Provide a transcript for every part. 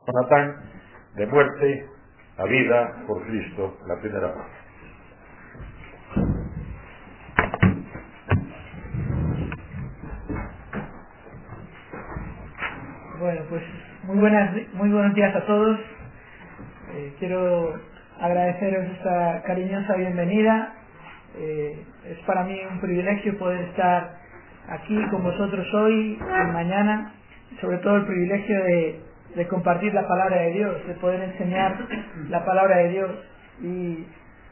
Jonatán, de muerte a vida por Cristo, la primera parte. Bueno, pues muy buenos días a todos. Quiero agradeceros esta cariñosa bienvenida. Es para mí un privilegio poder estar aquí con vosotros hoy y mañana, sobre todo el privilegio de compartir la palabra de Dios, de poder enseñar la palabra de Dios. Y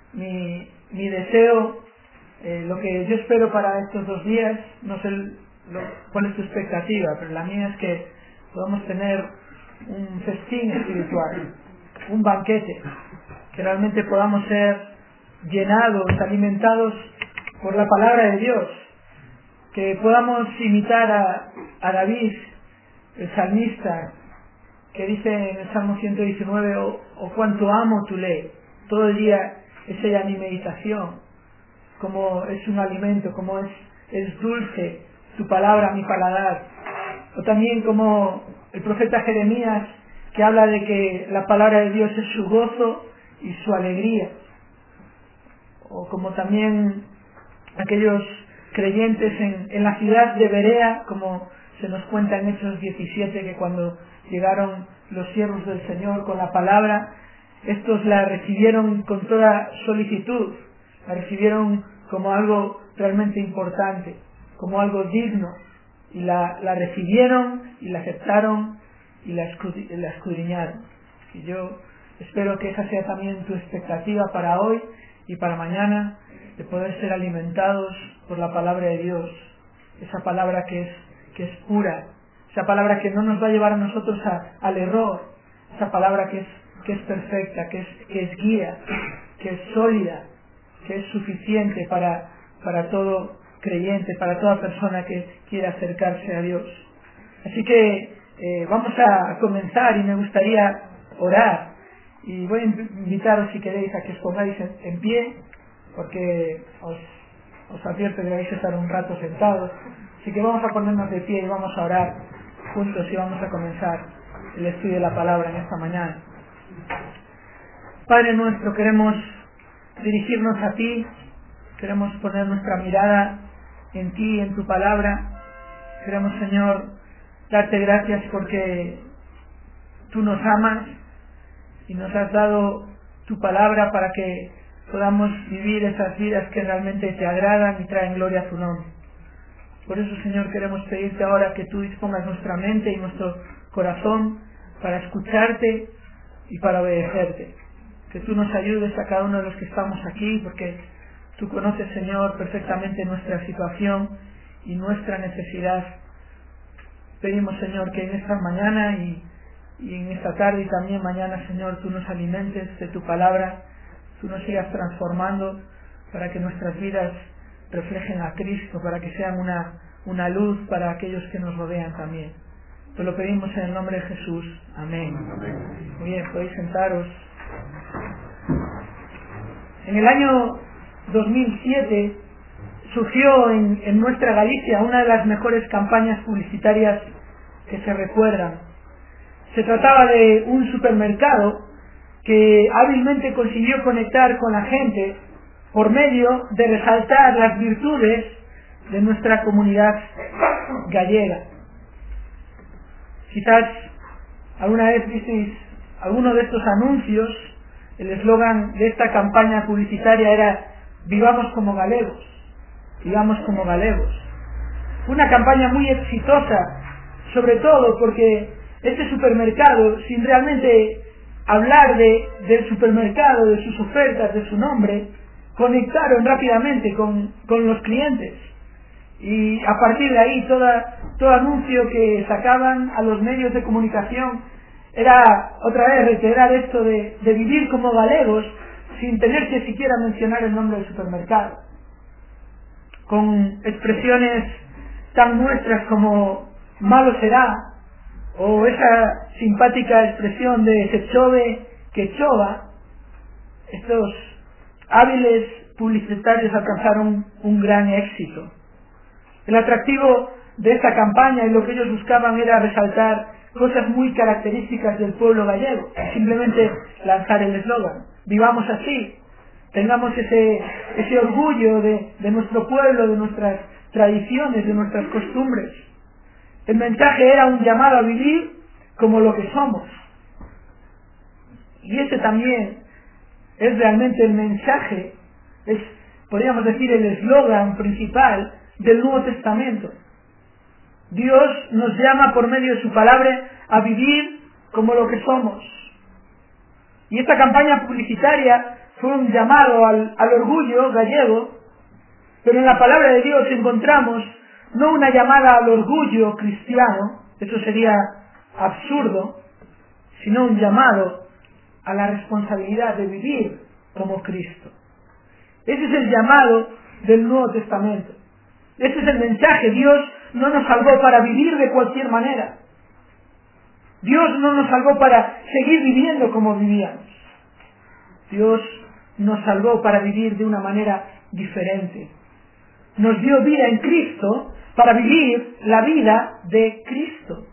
mi deseo, lo que yo espero para estos 2 días, no sé cuál es tu expectativa, pero la mía es que podamos tener un festín espiritual, un banquete, que realmente podamos ser llenados, alimentados por la palabra de Dios, que podamos imitar a David, el salmista, que dice en el Salmo 119, oh cuánto amo tu ley, todo el día es ella mi meditación, como es un alimento, como es dulce tu palabra a mi paladar. O también como el profeta Jeremías, que habla de que la palabra de Dios es su gozo y su alegría. O como también aquellos creyentes en la ciudad de Berea, como se nos cuenta en Hechos 17, que cuando llegaron los siervos del Señor con la palabra, estos la recibieron con toda solicitud, la recibieron como algo realmente importante, como algo digno, y la recibieron y la aceptaron y la escudriñaron. Y yo espero que esa sea también tu expectativa para hoy y para mañana, de poder ser alimentados por la palabra de Dios, esa palabra que es pura, esa palabra que no nos va a llevar a nosotros al error, esa palabra que es perfecta, que es guía, que es sólida, que es suficiente para todo creyente, para toda persona que quiera acercarse a Dios. Así que vamos a comenzar, y me gustaría orar, y voy a invitaros, si queréis, a que os pongáis en pie, porque os advierto que vais a estar un rato sentados. Así que vamos a ponernos de pie y vamos a orar juntos, y vamos a comenzar el estudio de la palabra en esta mañana. Padre nuestro, queremos dirigirnos a ti, queremos poner nuestra mirada en ti, en tu palabra. Queremos, Señor, darte gracias porque tú nos amas y nos has dado tu palabra para que podamos vivir esas vidas que realmente te agradan y traen gloria a tu nombre. Por eso, Señor, queremos pedirte ahora que tú dispongas nuestra mente y nuestro corazón para escucharte y para obedecerte. Que tú nos ayudes a cada uno de los que estamos aquí, porque tú conoces, Señor, perfectamente nuestra situación y nuestra necesidad. Pedimos, Señor, que en esta mañana y en esta tarde y también mañana, Señor, tú nos alimentes de tu palabra, tú nos sigas transformando para que nuestras vidas reflejen a Cristo, para que sean una luz para aquellos que nos rodean también. Te lo pedimos en el nombre de Jesús. Amén. Amén. Muy bien, podéis sentaros. En el año 2007 surgió en nuestra Galicia una de las mejores campañas publicitarias que se recuerdan. Se trataba de un supermercado que hábilmente consiguió conectar con la gente por medio de resaltar las virtudes de nuestra comunidad gallega. Quizás alguna vez visteis alguno de estos anuncios. El eslogan de esta campaña publicitaria era "Vivamos como galegos", vivamos como galegos. Fue una campaña muy exitosa, sobre todo porque este supermercado, sin realmente hablar del supermercado, de sus ofertas, de su nombre, conectaron rápidamente con los clientes. Y a partir de ahí, todo anuncio que sacaban a los medios de comunicación era otra vez reiterar esto de vivir como galegos, sin tener que siquiera mencionar el nombre del supermercado, con expresiones tan nuestras como "malo será", o esa simpática expresión de "se chove que chova". Estos hábiles publicitarios alcanzaron un gran éxito. El atractivo de esta campaña y lo que ellos buscaban era resaltar cosas muy características del pueblo gallego, simplemente lanzar el eslogan. Vivamos así, tengamos ese orgullo de nuestro pueblo, de nuestras tradiciones, de nuestras costumbres. El mensaje era un llamado a vivir como lo que somos. Y ese también es realmente el mensaje, podríamos decir, el eslogan principal del Nuevo Testamento. Dios nos llama por medio de su palabra a vivir como lo que somos. Y esta campaña publicitaria fue un llamado al orgullo gallego, pero en la palabra de Dios encontramos no una llamada al orgullo cristiano, eso sería absurdo, sino un llamado a la responsabilidad de vivir como Cristo. Ese es el llamado del Nuevo Testamento. Ese es el mensaje. Dios no nos salvó para vivir de cualquier manera. Dios no nos salvó para seguir viviendo como vivíamos. Dios nos salvó para vivir de una manera diferente. Nos dio vida en Cristo para vivir la vida de Cristo.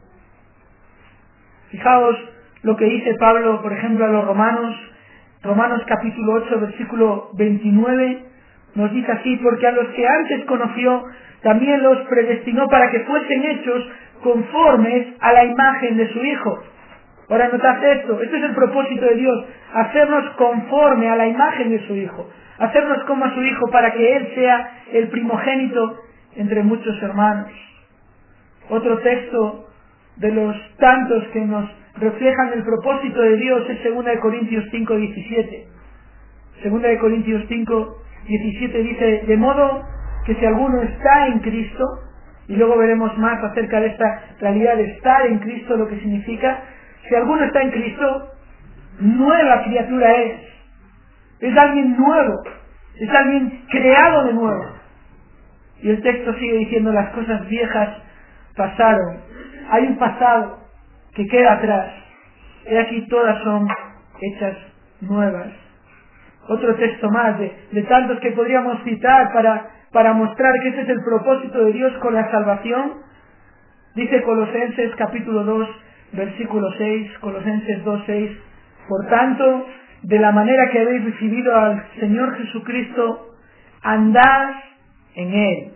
Fijaos lo que dice Pablo, por ejemplo, a los Romanos capítulo 8, versículo 29, nos dice así: porque a los que antes conoció, también los predestinó para que fuesen hechos conformes a la imagen de su Hijo. Ahora notad esto, este es el propósito de Dios, hacernos conforme a la imagen de su Hijo, hacernos como a su Hijo para que Él sea el primogénito entre muchos hermanos. Otro texto de los tantos que nos reflejan el propósito de Dios es 2 Corintios 5:17. 2 Corintios 5:17 dice: de modo que si alguno está en Cristo, y luego veremos más acerca de esta realidad de estar en Cristo, lo que significa. Si alguno está en Cristo, nueva criatura es alguien nuevo, es alguien creado de nuevo. Y el texto sigue diciendo: las cosas viejas pasaron, hay un pasado que queda atrás, y aquí todas son hechas nuevas. Otro texto más de tantos que podríamos citar para mostrar que ese es el propósito de Dios con la salvación. Dice Colosenses capítulo 2, versículo 6, Colosenses 2:6: por tanto, de la manera que habéis recibido al Señor Jesucristo, andad en Él,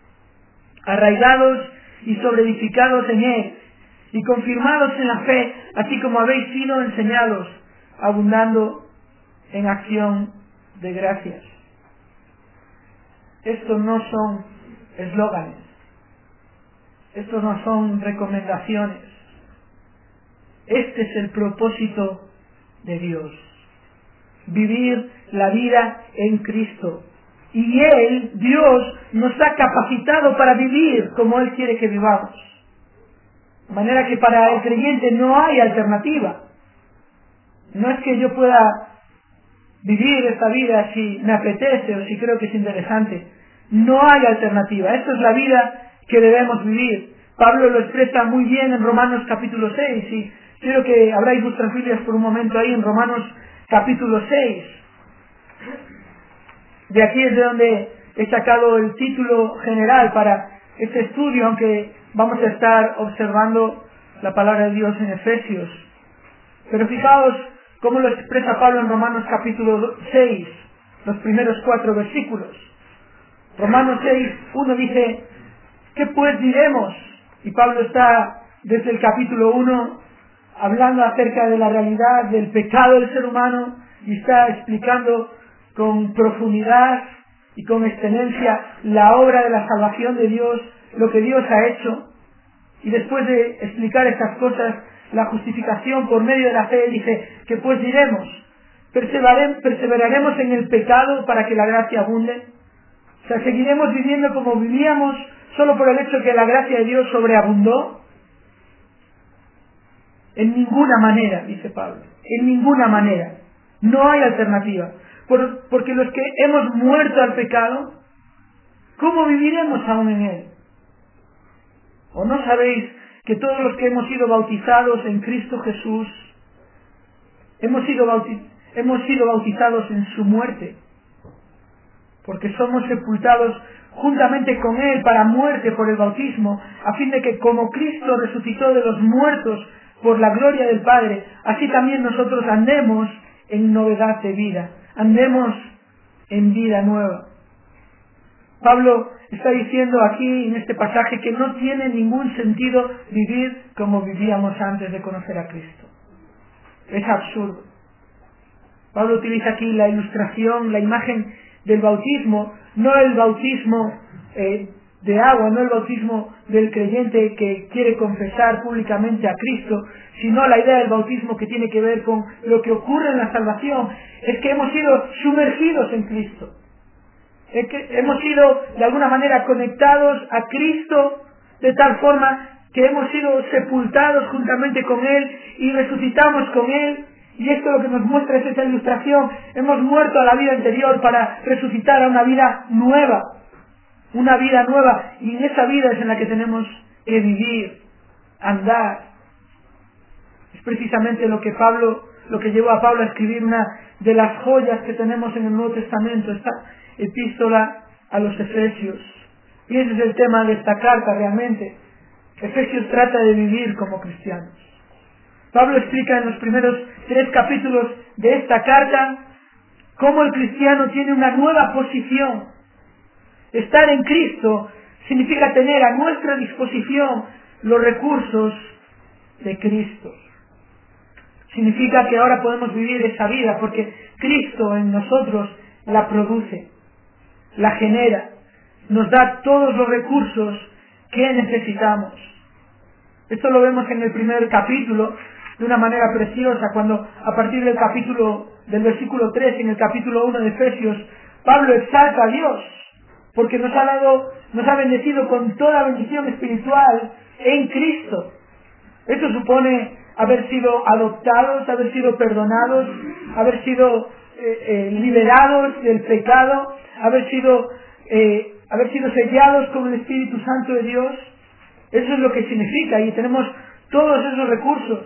arraigados y sobreedificados en Él, y confirmados en la fe, así como habéis sido enseñados, abundando en acción de gracias. Estos no son eslóganes, estos no son recomendaciones. Este es el propósito de Dios: vivir la vida en Cristo. Y Él, Dios, nos ha capacitado para vivir como Él quiere que vivamos. De manera que para el creyente no hay alternativa. No es que yo pueda vivir esta vida si me apetece o si creo que es interesante. No hay alternativa. Esta es la vida que debemos vivir. Pablo lo expresa muy bien en Romanos capítulo 6, y quiero que abráis vuestras Biblias por un momento ahí en Romanos capítulo 6. De aquí es de donde he sacado el título general para este estudio, aunque vamos a estar observando la palabra de Dios en Efesios. Pero fijaos cómo lo expresa Pablo en Romanos capítulo 6, los primeros 4 versículos. Romanos 6, 1 dice: ¿qué pues diremos? Y Pablo está desde el capítulo 1 hablando acerca de la realidad del pecado del ser humano, y está explicando con profundidad y con excelencia la obra de la salvación de Dios, lo que Dios ha hecho. Y después de explicar estas cosas, la justificación por medio de la fe, dice: ¿qué pues diremos? ¿Perseveraremos en el pecado para que la gracia abunde? O sea, ¿seguiremos viviendo como vivíamos solo por el hecho que la gracia de Dios sobreabundó? En ninguna manera, dice Pablo, en ninguna manera. No hay alternativa. Porque los que hemos muerto al pecado, ¿cómo viviremos aún en él? ¿O no sabéis que todos los que hemos sido bautizados en Cristo Jesús, hemos sido bautizados en su muerte? Porque somos sepultados juntamente con Él para muerte por el bautismo, a fin de que como Cristo resucitó de los muertos por la gloria del Padre, así también nosotros andemos en novedad de vida, andemos en vida nueva. Pablo está diciendo aquí en este pasaje que no tiene ningún sentido vivir como vivíamos antes de conocer a Cristo. Es absurdo. Pablo utiliza aquí la ilustración, la imagen del bautismo, no el bautismo de agua, no el bautismo del creyente que quiere confesar públicamente a Cristo, sino la idea del bautismo que tiene que ver con lo que ocurre en la salvación. Es que hemos sido sumergidos en Cristo. Es que hemos sido de alguna manera conectados a Cristo de tal forma que hemos sido sepultados juntamente con Él y resucitamos con Él. Y esto lo que nos muestra es esa ilustración. Hemos muerto a la vida anterior para resucitar a una vida nueva. Una vida nueva. Y en esa vida es en la que tenemos que vivir, andar. Es precisamente lo que llevó a Pablo a escribir una de las joyas que tenemos en el Nuevo Testamento, esta epístola a los Efesios. Y ese es el tema de esta carta realmente. Efesios trata de vivir como cristianos. Pablo explica en los primeros 3 capítulos de esta carta cómo el cristiano tiene una nueva posición. Estar en Cristo significa tener a nuestra disposición los recursos de Cristo. Significa que ahora podemos vivir esa vida porque Cristo en nosotros la produce, la genera, nos da todos los recursos que necesitamos. Esto lo vemos en el primer capítulo de una manera preciosa, cuando a partir del versículo 3 en el capítulo 1 de Efesios, Pablo exalta a Dios, porque nos ha bendecido con toda bendición espiritual en Cristo. Esto supone haber sido adoptados, haber sido perdonados, haber sido liberados del pecado, haber sido sellados con el Espíritu Santo de Dios. Eso es lo que significa, y tenemos todos esos recursos.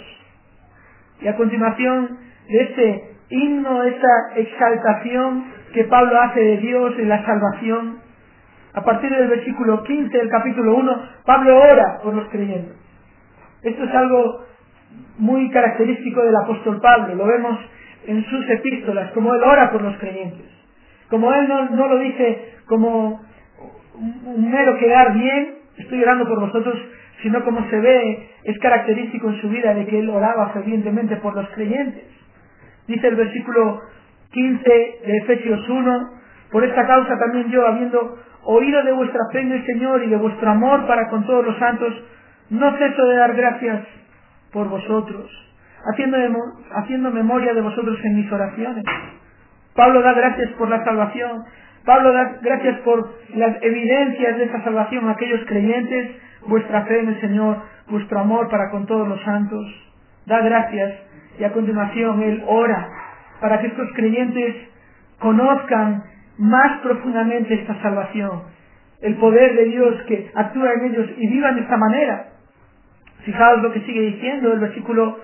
Y a continuación de este himno, esta exaltación que Pablo hace de Dios en la salvación, a partir del versículo 15 del capítulo 1, Pablo ora por los creyentes. Esto es algo muy característico del apóstol Pablo, lo vemos en sus epístolas, como él ora por los creyentes. Como él no lo dice como un mero quedar bien, estoy orando por vosotros, sino como se ve, es característico en su vida de que él oraba fervientemente por los creyentes. Dice el versículo 15 de Efesios 1, por esta causa también yo, habiendo oído de vuestra fe en el Señor y de vuestro amor para con todos los santos, no ceso de dar gracias por vosotros, haciendo memoria de vosotros en mis oraciones. Pablo da gracias por la salvación. Pablo da gracias por las evidencias de esta salvación a aquellos creyentes, vuestra fe en el Señor, vuestro amor para con todos los santos. Da gracias y a continuación él ora para que estos creyentes conozcan más profundamente esta salvación, el poder de Dios que actúa en ellos y vivan de esta manera. Fijaos lo que sigue diciendo el versículo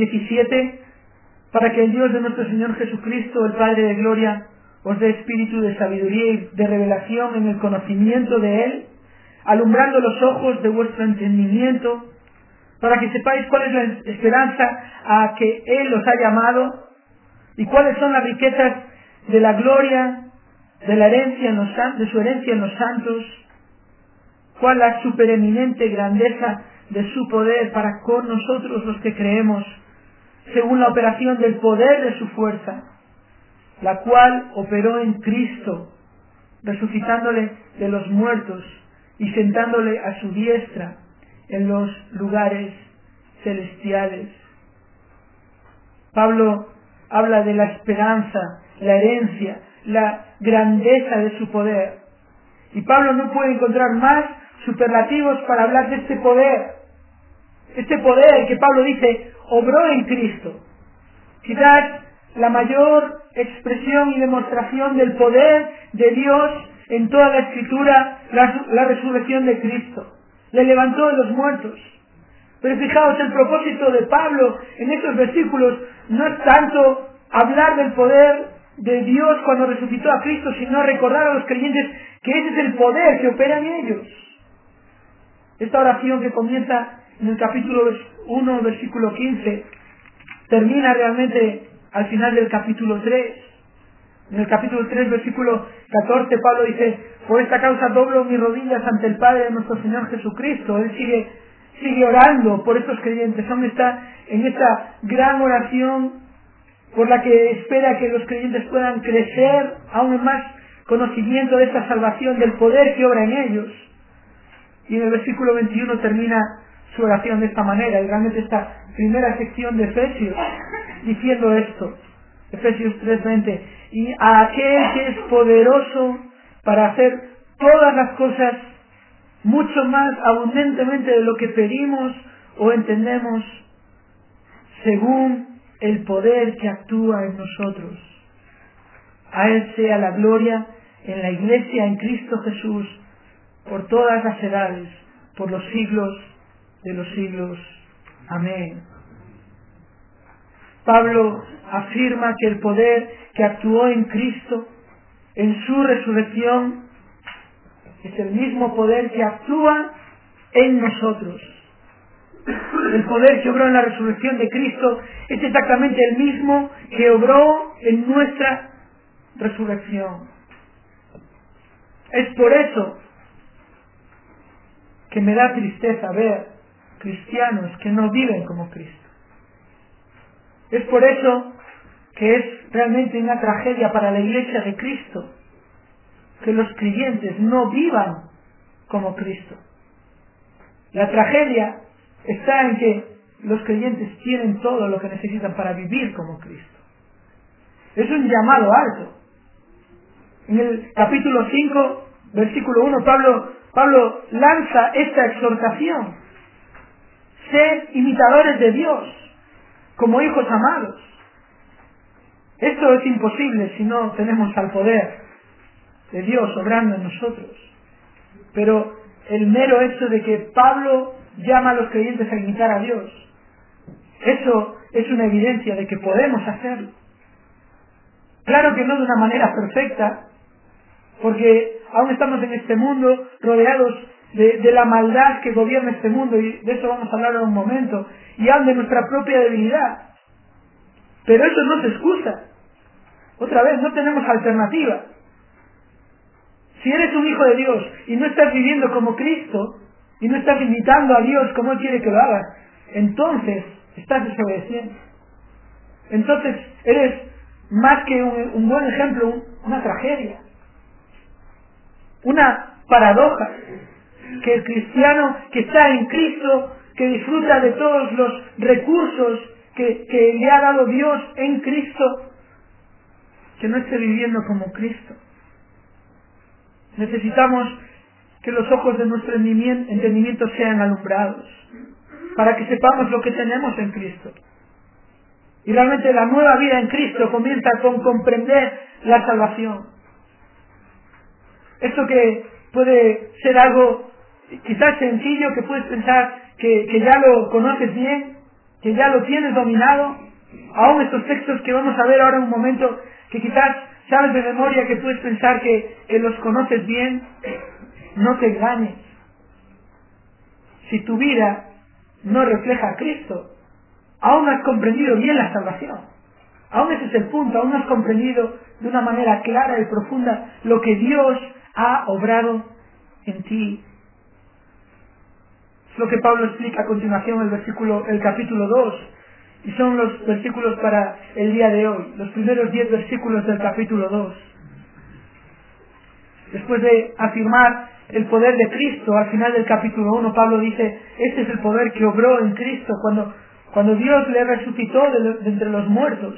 17, para que el Dios de nuestro Señor Jesucristo, el Padre de gloria, os dé espíritu de sabiduría y de revelación en el conocimiento de Él, alumbrando los ojos de vuestro entendimiento, para que sepáis cuál es la esperanza a que Él os ha llamado y cuáles son las riquezas de la gloria de la herencia de su herencia en los santos, cuál la supereminente grandeza de su poder para con nosotros los que creemos, según la operación del poder de su fuerza, la cual operó en Cristo, resucitándole de los muertos y sentándole a su diestra en los lugares celestiales. Pablo habla de la esperanza, la herencia, la grandeza de su poder. Y Pablo no puede encontrar más superlativos para hablar de este poder. Este poder que Pablo dice, obró en Cristo. Quizás la mayor expresión y demostración del poder de Dios en toda la Escritura, la resurrección de Cristo. Le levantó de los muertos. Pero fijaos, el propósito de Pablo en estos versículos no es tanto hablar del poder de Dios cuando resucitó a Cristo, sino a recordar a los creyentes que ese es el poder que opera en ellos. Esta oración que comienza en el capítulo 1, versículo 15, termina realmente al final del capítulo 3. En el capítulo 3, versículo 14, Pablo dice: por esta causa doblo mis rodillas ante el Padre de nuestro Señor Jesucristo. Él sigue orando por estos creyentes. Aún está en esta gran oración por la que espera que los creyentes puedan crecer aún en más conocimiento de esta salvación, del poder que obra en ellos. Y en el versículo 21 termina su oración de esta manera, y realmente esta primera sección de Efesios, diciendo esto, Efesios 3:20: y a aquel que es poderoso para hacer todas las cosas mucho más abundantemente de lo que pedimos o entendemos, según el poder que actúa en nosotros. A Él sea la gloria en la Iglesia, en Cristo Jesús, por todas las edades, por los siglos de los siglos. Amén. Pablo afirma que el poder que actuó en Cristo, en su resurrección, es el mismo poder que actúa en nosotros. El poder que obró en la resurrección de Cristo es exactamente el mismo que obró en nuestra resurrección. Es por eso que me da tristeza ver cristianos que no viven como Cristo. Es por eso que es realmente una tragedia para la Iglesia de Cristo que los creyentes no vivan como Cristo. La tragedia está en que los creyentes tienen todo lo que necesitan para vivir como Cristo. Es un llamado alto. En el capítulo 5, versículo 1, Pablo lanza esta exhortación: sed imitadores de Dios, como hijos amados. Esto es imposible si no tenemos al poder de Dios obrando en nosotros. Pero el mero hecho de que Pablo llama a los creyentes a imitar a Dios, eso es una evidencia de que podemos hacerlo. Claro que no de una manera perfecta, porque aún estamos en este mundo rodeados de la maldad que gobierna este mundo, y de eso vamos a hablar en un momento, y aún de nuestra propia debilidad. Pero eso no se excusa. Otra vez, no tenemos alternativa. Si eres un hijo de Dios y no estás viviendo como Cristo, y no estás imitando a Dios como Él quiere que lo hagas, entonces estás desobedeciendo. Entonces eres más que un buen ejemplo, una tragedia, una paradoja, que el cristiano que está en Cristo, que disfruta de todos los recursos que le ha dado Dios en Cristo, que no esté viviendo como Cristo. Necesitamos que los ojos de nuestro entendimiento sean alumbrados, para que sepamos lo que tenemos en Cristo. Y realmente la nueva vida en Cristo comienza con comprender la salvación. Esto que puede ser algo quizás sencillo, que puedes pensar que ya lo conoces bien, que ya lo tienes dominado, aún estos textos que vamos a ver ahora en un momento, que quizás sabes de memoria, que puedes pensar que los conoces bien, no te engañes. Si tu vida no refleja a Cristo, aún no has comprendido bien la salvación. Aún ese es el punto, aún no has comprendido de una manera clara y profunda lo que Dios ha obrado en ti. Es lo que Pablo explica a continuación el capítulo 2, y son los versículos para el día de hoy, los primeros 10 versículos del capítulo 2. Después de afirmar el poder de Cristo, al final del capítulo 1, Pablo dice: este es el poder que obró en Cristo cuando Dios le resucitó de entre los muertos.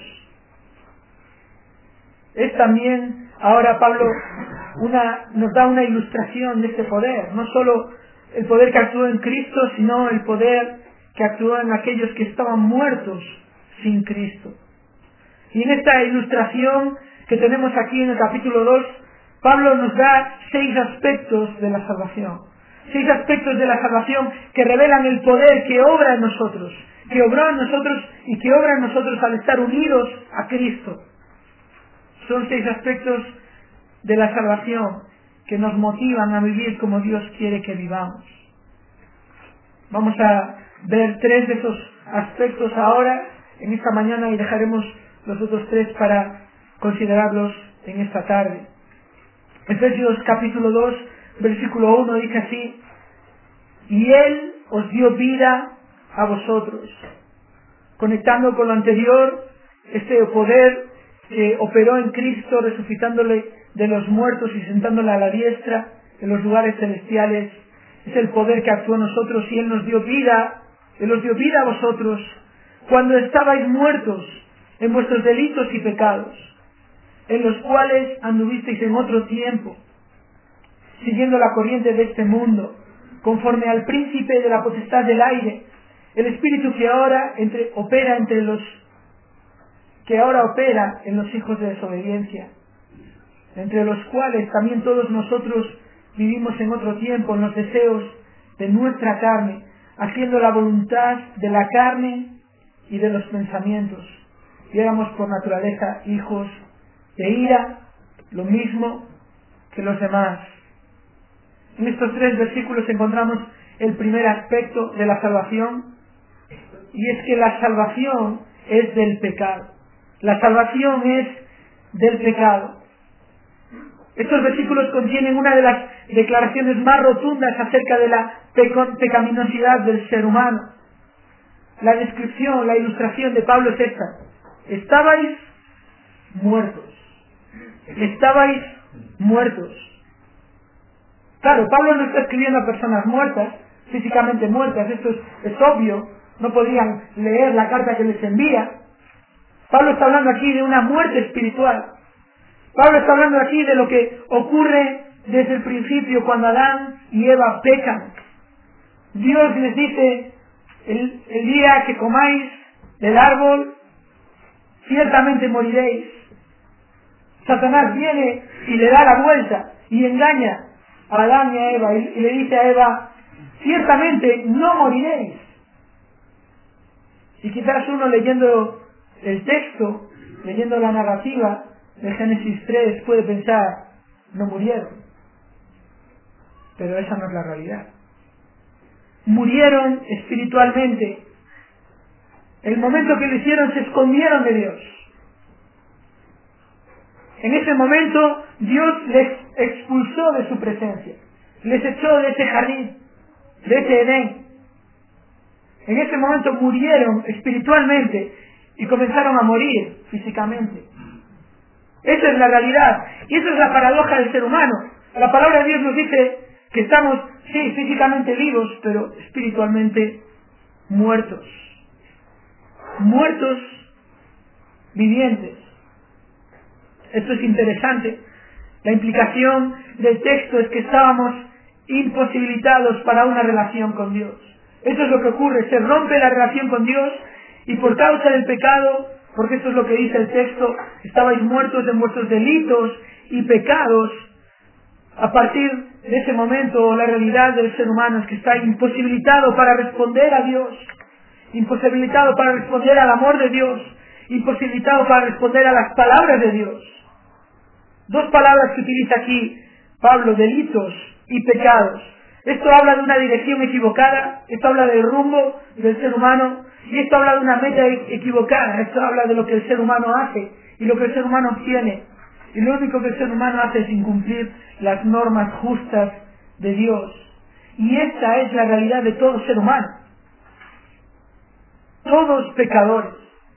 Es también, ahora Pablo nos da una ilustración de este poder, no solo el poder que actuó en Cristo, sino el poder que actuó en aquellos que estaban muertos sin Cristo. Y en esta ilustración que tenemos aquí en el capítulo 2, Pablo nos da 6 aspectos de la salvación. 6 aspectos de la salvación que revelan el poder que obra en nosotros, que obró en nosotros y que obra en nosotros al estar unidos a Cristo. Son 6 aspectos de la salvación que nos motivan a vivir como Dios quiere que vivamos. Vamos a ver 3 de esos aspectos ahora, en esta mañana, y dejaremos los otros 3 para considerarlos en esta tarde. Efesios capítulo 2, versículo 1 dice así: y Él os dio vida a vosotros. Conectando con lo anterior, este poder que operó en Cristo, resucitándole de los muertos y sentándole a la diestra en los lugares celestiales, es el poder que actuó en nosotros, y Él nos dio vida. Él os dio vida a vosotros cuando estabais muertos en vuestros delitos y pecados, en los cuales anduvisteis en otro tiempo, siguiendo la corriente de este mundo, conforme al príncipe de la potestad del aire, el espíritu que ahora opera en los hijos de desobediencia, entre los cuales también todos nosotros vivimos en otro tiempo en los deseos de nuestra carne, haciendo la voluntad de la carne y de los pensamientos, y éramos por naturaleza hijos de ira, lo mismo que los demás. En estos 3 versículos encontramos el primer aspecto de la salvación, y es que la salvación es del pecado. La salvación es del pecado. Estos versículos contienen una de las declaraciones más rotundas acerca de la pecaminosidad del ser humano. La descripción, la ilustración de Pablo es esta: estabais muertos. Estabais muertos. Claro, Pablo no está escribiendo a personas muertas, físicamente muertas, esto es obvio, no podían leer la carta que les envía. Pablo está hablando aquí de una muerte espiritual. Pablo está hablando aquí de lo que ocurre desde el principio, cuando Adán y Eva pecan. Dios les dice: el día que comáis del árbol, ciertamente moriréis. Satanás viene y le da la vuelta y engaña a Adán y a Eva, y le dice a Eva: ciertamente no moriréis. Y quizás uno, leyendo el texto, leyendo la narrativa de Génesis 3, puede pensar: no murieron. Pero esa no es la realidad. Murieron espiritualmente. El momento que lo hicieron, se escondieron de Dios. En ese momento Dios les expulsó de su presencia, les echó de ese jardín, de ese Edén. En ese momento murieron espiritualmente y comenzaron a morir físicamente. Esa es la realidad, y esa es la paradoja del ser humano. La palabra de Dios nos dice que estamos, sí, físicamente vivos, pero espiritualmente muertos. Muertos vivientes. Esto es interesante. La implicación del texto es que estábamos imposibilitados para una relación con Dios. Eso es lo que ocurre: se rompe la relación con Dios, y por causa del pecado, porque esto es lo que dice el texto, estabais muertos en vuestros delitos y pecados. A partir de ese momento, la realidad del ser humano es que está imposibilitado para responder a Dios, imposibilitado para responder al amor de Dios, imposibilitado para responder a las palabras de Dios. 2 palabras que utiliza aquí Pablo: delitos y pecados. Esto habla de una dirección equivocada, esto habla del rumbo del ser humano, y esto habla de una meta equivocada. Esto habla de lo que el ser humano hace y lo que el ser humano obtiene. Y lo único que el ser humano hace es incumplir las normas justas de Dios. Y esta es la realidad de todo ser humano. Todos pecadores.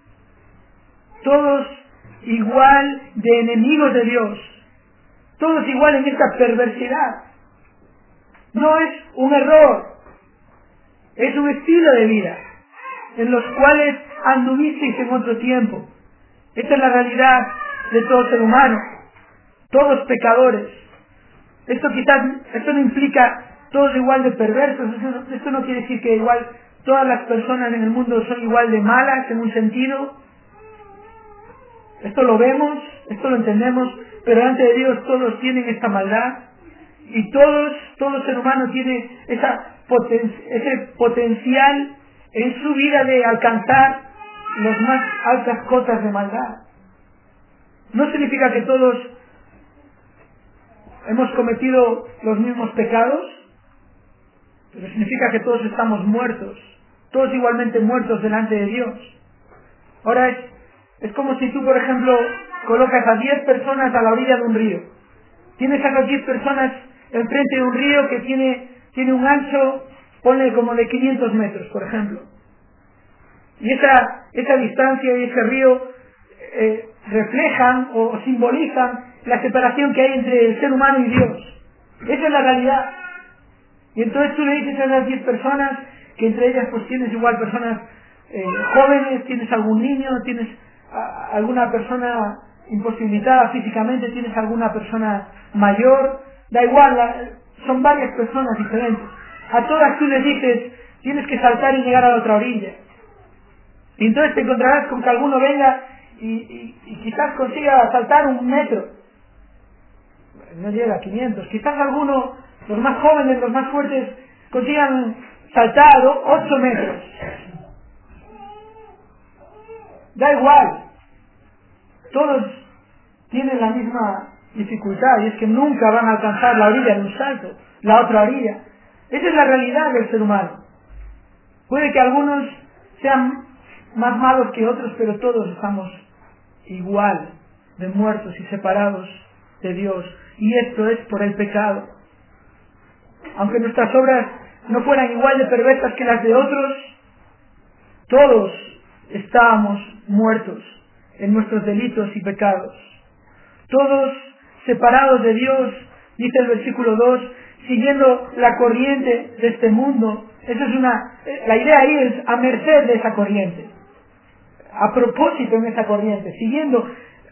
Todos igual de enemigos de Dios. Todos igual en esta perversidad. No es un error, es un estilo de vida en los cuales anduvisteis en otro tiempo. Esta es la realidad de todo ser humano. Todos pecadores. Esto no implica todos igual de perversos. Esto no quiere decir que igual todas las personas en el mundo son igual de malas en un sentido. Esto lo vemos, esto lo entendemos, pero delante de Dios todos tienen esta maldad, y todo ser humano tiene ese potencial en su vida de alcanzar las más altas cotas de maldad. No significa que todos hemos cometido los mismos pecados, pero significa que todos estamos muertos, todos igualmente muertos delante de Dios. Ahora es como si tú, por ejemplo, colocas a 10 personas a la orilla de un río. Tienes a las 10 personas enfrente de un río que tiene un ancho, ponle como de 500 metros, por ejemplo. Y esa distancia y ese río reflejan o simbolizan la separación que hay entre el ser humano y Dios. Esa es la realidad. Y entonces tú le dices a las 10 personas, que entre ellas pues tienes igual personas jóvenes, tienes algún niño, tienes alguna persona imposibilitada físicamente, tienes alguna persona mayor, da igual, son varias personas diferentes. A todas tú les dices, tienes que saltar y llegar a la otra orilla. Y entonces te encontrarás con que alguno venga y quizás consiga saltar 1 metro. No llega a 500. Quizás alguno, los más jóvenes, los más fuertes, consigan saltar 8 metros. Da igual. Todos tienen la misma dificultad, y es que nunca van a alcanzar la orilla de un salto, la otra orilla. Esa es la realidad del ser humano. Puede que algunos sean más malos que otros, pero todos estamos igual de muertos y separados de Dios. Y esto es por el pecado. Aunque nuestras obras no fueran igual de perversas que las de otros, todos estábamos muertos en nuestros delitos y pecados. Todos separados de Dios, dice el versículo 2, siguiendo la corriente de este mundo. Eso es la idea ahí es a merced de esa corriente, a propósito en esa corriente, siguiendo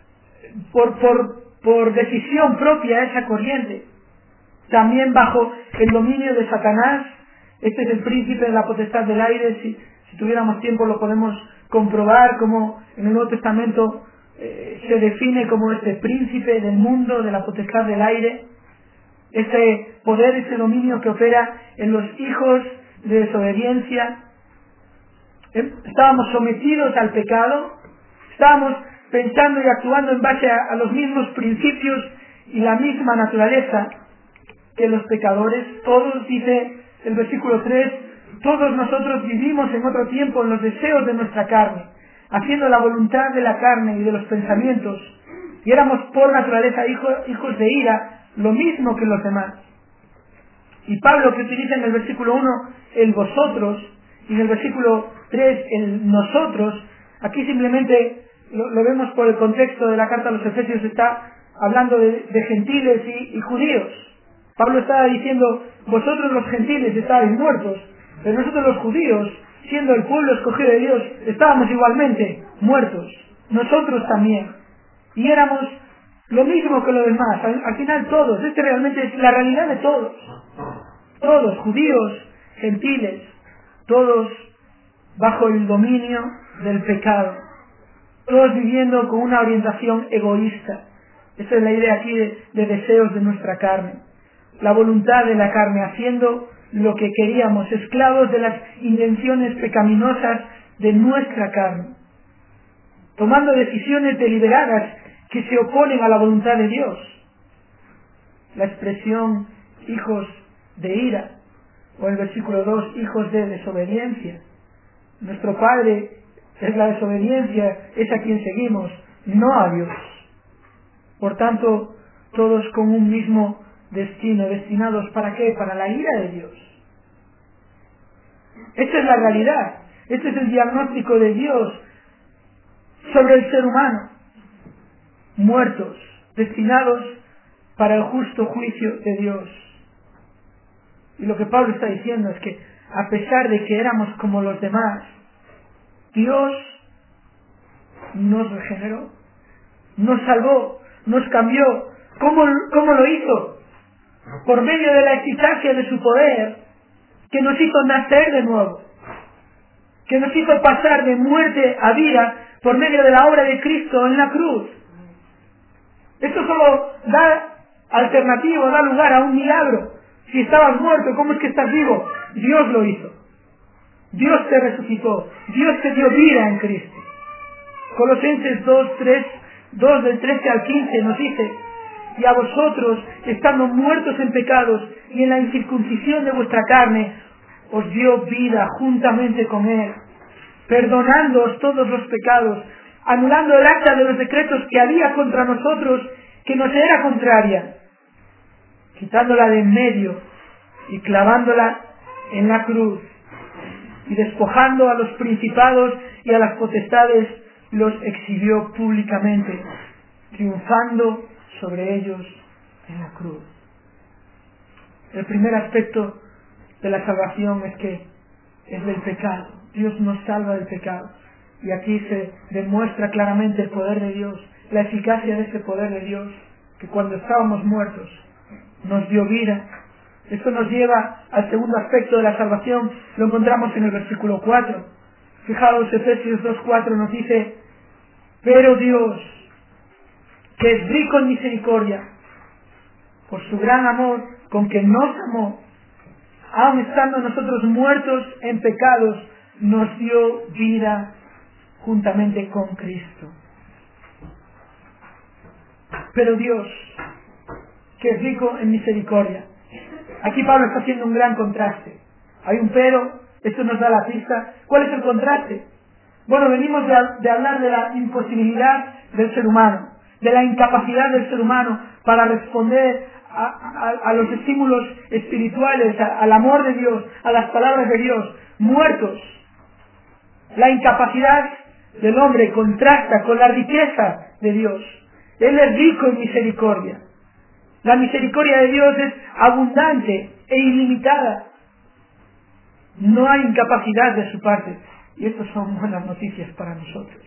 por decisión propia esa corriente, también bajo el dominio de Satanás. Este es el príncipe de la potestad del aire. Si tuviéramos tiempo lo podemos comprobar como en el Nuevo Testamento se define como este príncipe del mundo, de la potestad del aire, ese poder, ese dominio que opera en los hijos de desobediencia. Estábamos sometidos al pecado, estábamos pensando y actuando en base a los mismos principios y la misma naturaleza que los pecadores. Todos, dice el versículo 3, todos nosotros vivimos en otro tiempo en los deseos de nuestra carne, haciendo la voluntad de la carne y de los pensamientos, y éramos por naturaleza hijos de ira, lo mismo que los demás. Y Pablo, que utiliza en el versículo 1 el vosotros, y en el versículo 3 el nosotros, aquí simplemente lo vemos por el contexto de la carta a los Efesios, está hablando de gentiles y judíos. Pablo estaba diciendo, vosotros los gentiles estáis muertos, pero nosotros los judíos, siendo el pueblo escogido de Dios, estábamos igualmente muertos, nosotros también, y éramos lo mismo que los demás. Al final todos, realmente es la realidad de todos, judíos, gentiles, todos bajo el dominio del pecado, todos viviendo con una orientación egoísta. Esa es la idea aquí de deseos de nuestra carne, la voluntad de la carne, haciendo lo que queríamos, esclavos de las intenciones pecaminosas de nuestra carne, tomando decisiones deliberadas que se oponen a la voluntad de Dios. La expresión hijos de ira, o el versículo 2, hijos de desobediencia. Nuestro padre es la desobediencia, es a quien seguimos, no a Dios. Por tanto, todos con un mismo destino, destinados ¿para qué? Para la ira de Dios. Esta es la realidad, este es el diagnóstico de Dios sobre el ser humano. Muertos, destinados para el justo juicio de Dios. Y lo que Pablo está diciendo es que a pesar de que éramos como los demás, Dios nos regeneró, nos salvó, nos cambió. ¿Cómo lo hizo? Por medio de la eficacia de su poder, que nos hizo nacer de nuevo, que nos hizo pasar de muerte a vida por medio de la obra de Cristo en la cruz. Esto solo da alternativo, da lugar a un milagro. Si estabas muerto, ¿cómo es que estás vivo? Dios lo hizo. Dios te resucitó. Dios te dio vida en Cristo. Colosenses 2:3 2 del 13 al 15 nos dice: y a vosotros, estando muertos en pecados y en la incircuncisión de vuestra carne, os dio vida juntamente con él, perdonándoos todos los pecados, anulando el acta de los decretos que había contra nosotros, que nos era contraria, quitándola de en medio y clavándola en la cruz, y despojando a los principados y a las potestades, los exhibió públicamente, triunfando sobre ellos en la cruz. El primer aspecto de la salvación es que es del pecado. Dios nos salva del pecado. Y aquí se demuestra claramente el poder de Dios, la eficacia de ese poder de Dios, que cuando estábamos muertos nos dio vida. Esto nos lleva al segundo aspecto de la salvación. Lo encontramos en el versículo 4. Fijaos, Efesios 2:4 nos dice: pero Dios, que es rico en misericordia, por su gran amor con que nos amó, aun estando nosotros muertos en pecados, nos dio vida juntamente con Cristo. Pero Dios, que es rico en misericordia. Aquí Pablo está haciendo un gran contraste. Hay un pero, esto nos da la pista. ¿Cuál es el contraste? Bueno, venimos de hablar de la imposibilidad del ser humano, de la incapacidad del ser humano para responder a los estímulos espirituales, al amor de Dios, a las palabras de Dios, muertos. La incapacidad del hombre contrasta con la riqueza de Dios. Él es rico en misericordia. La misericordia de Dios es abundante e ilimitada. No hay incapacidad de su parte. Y estas son buenas noticias para nosotros.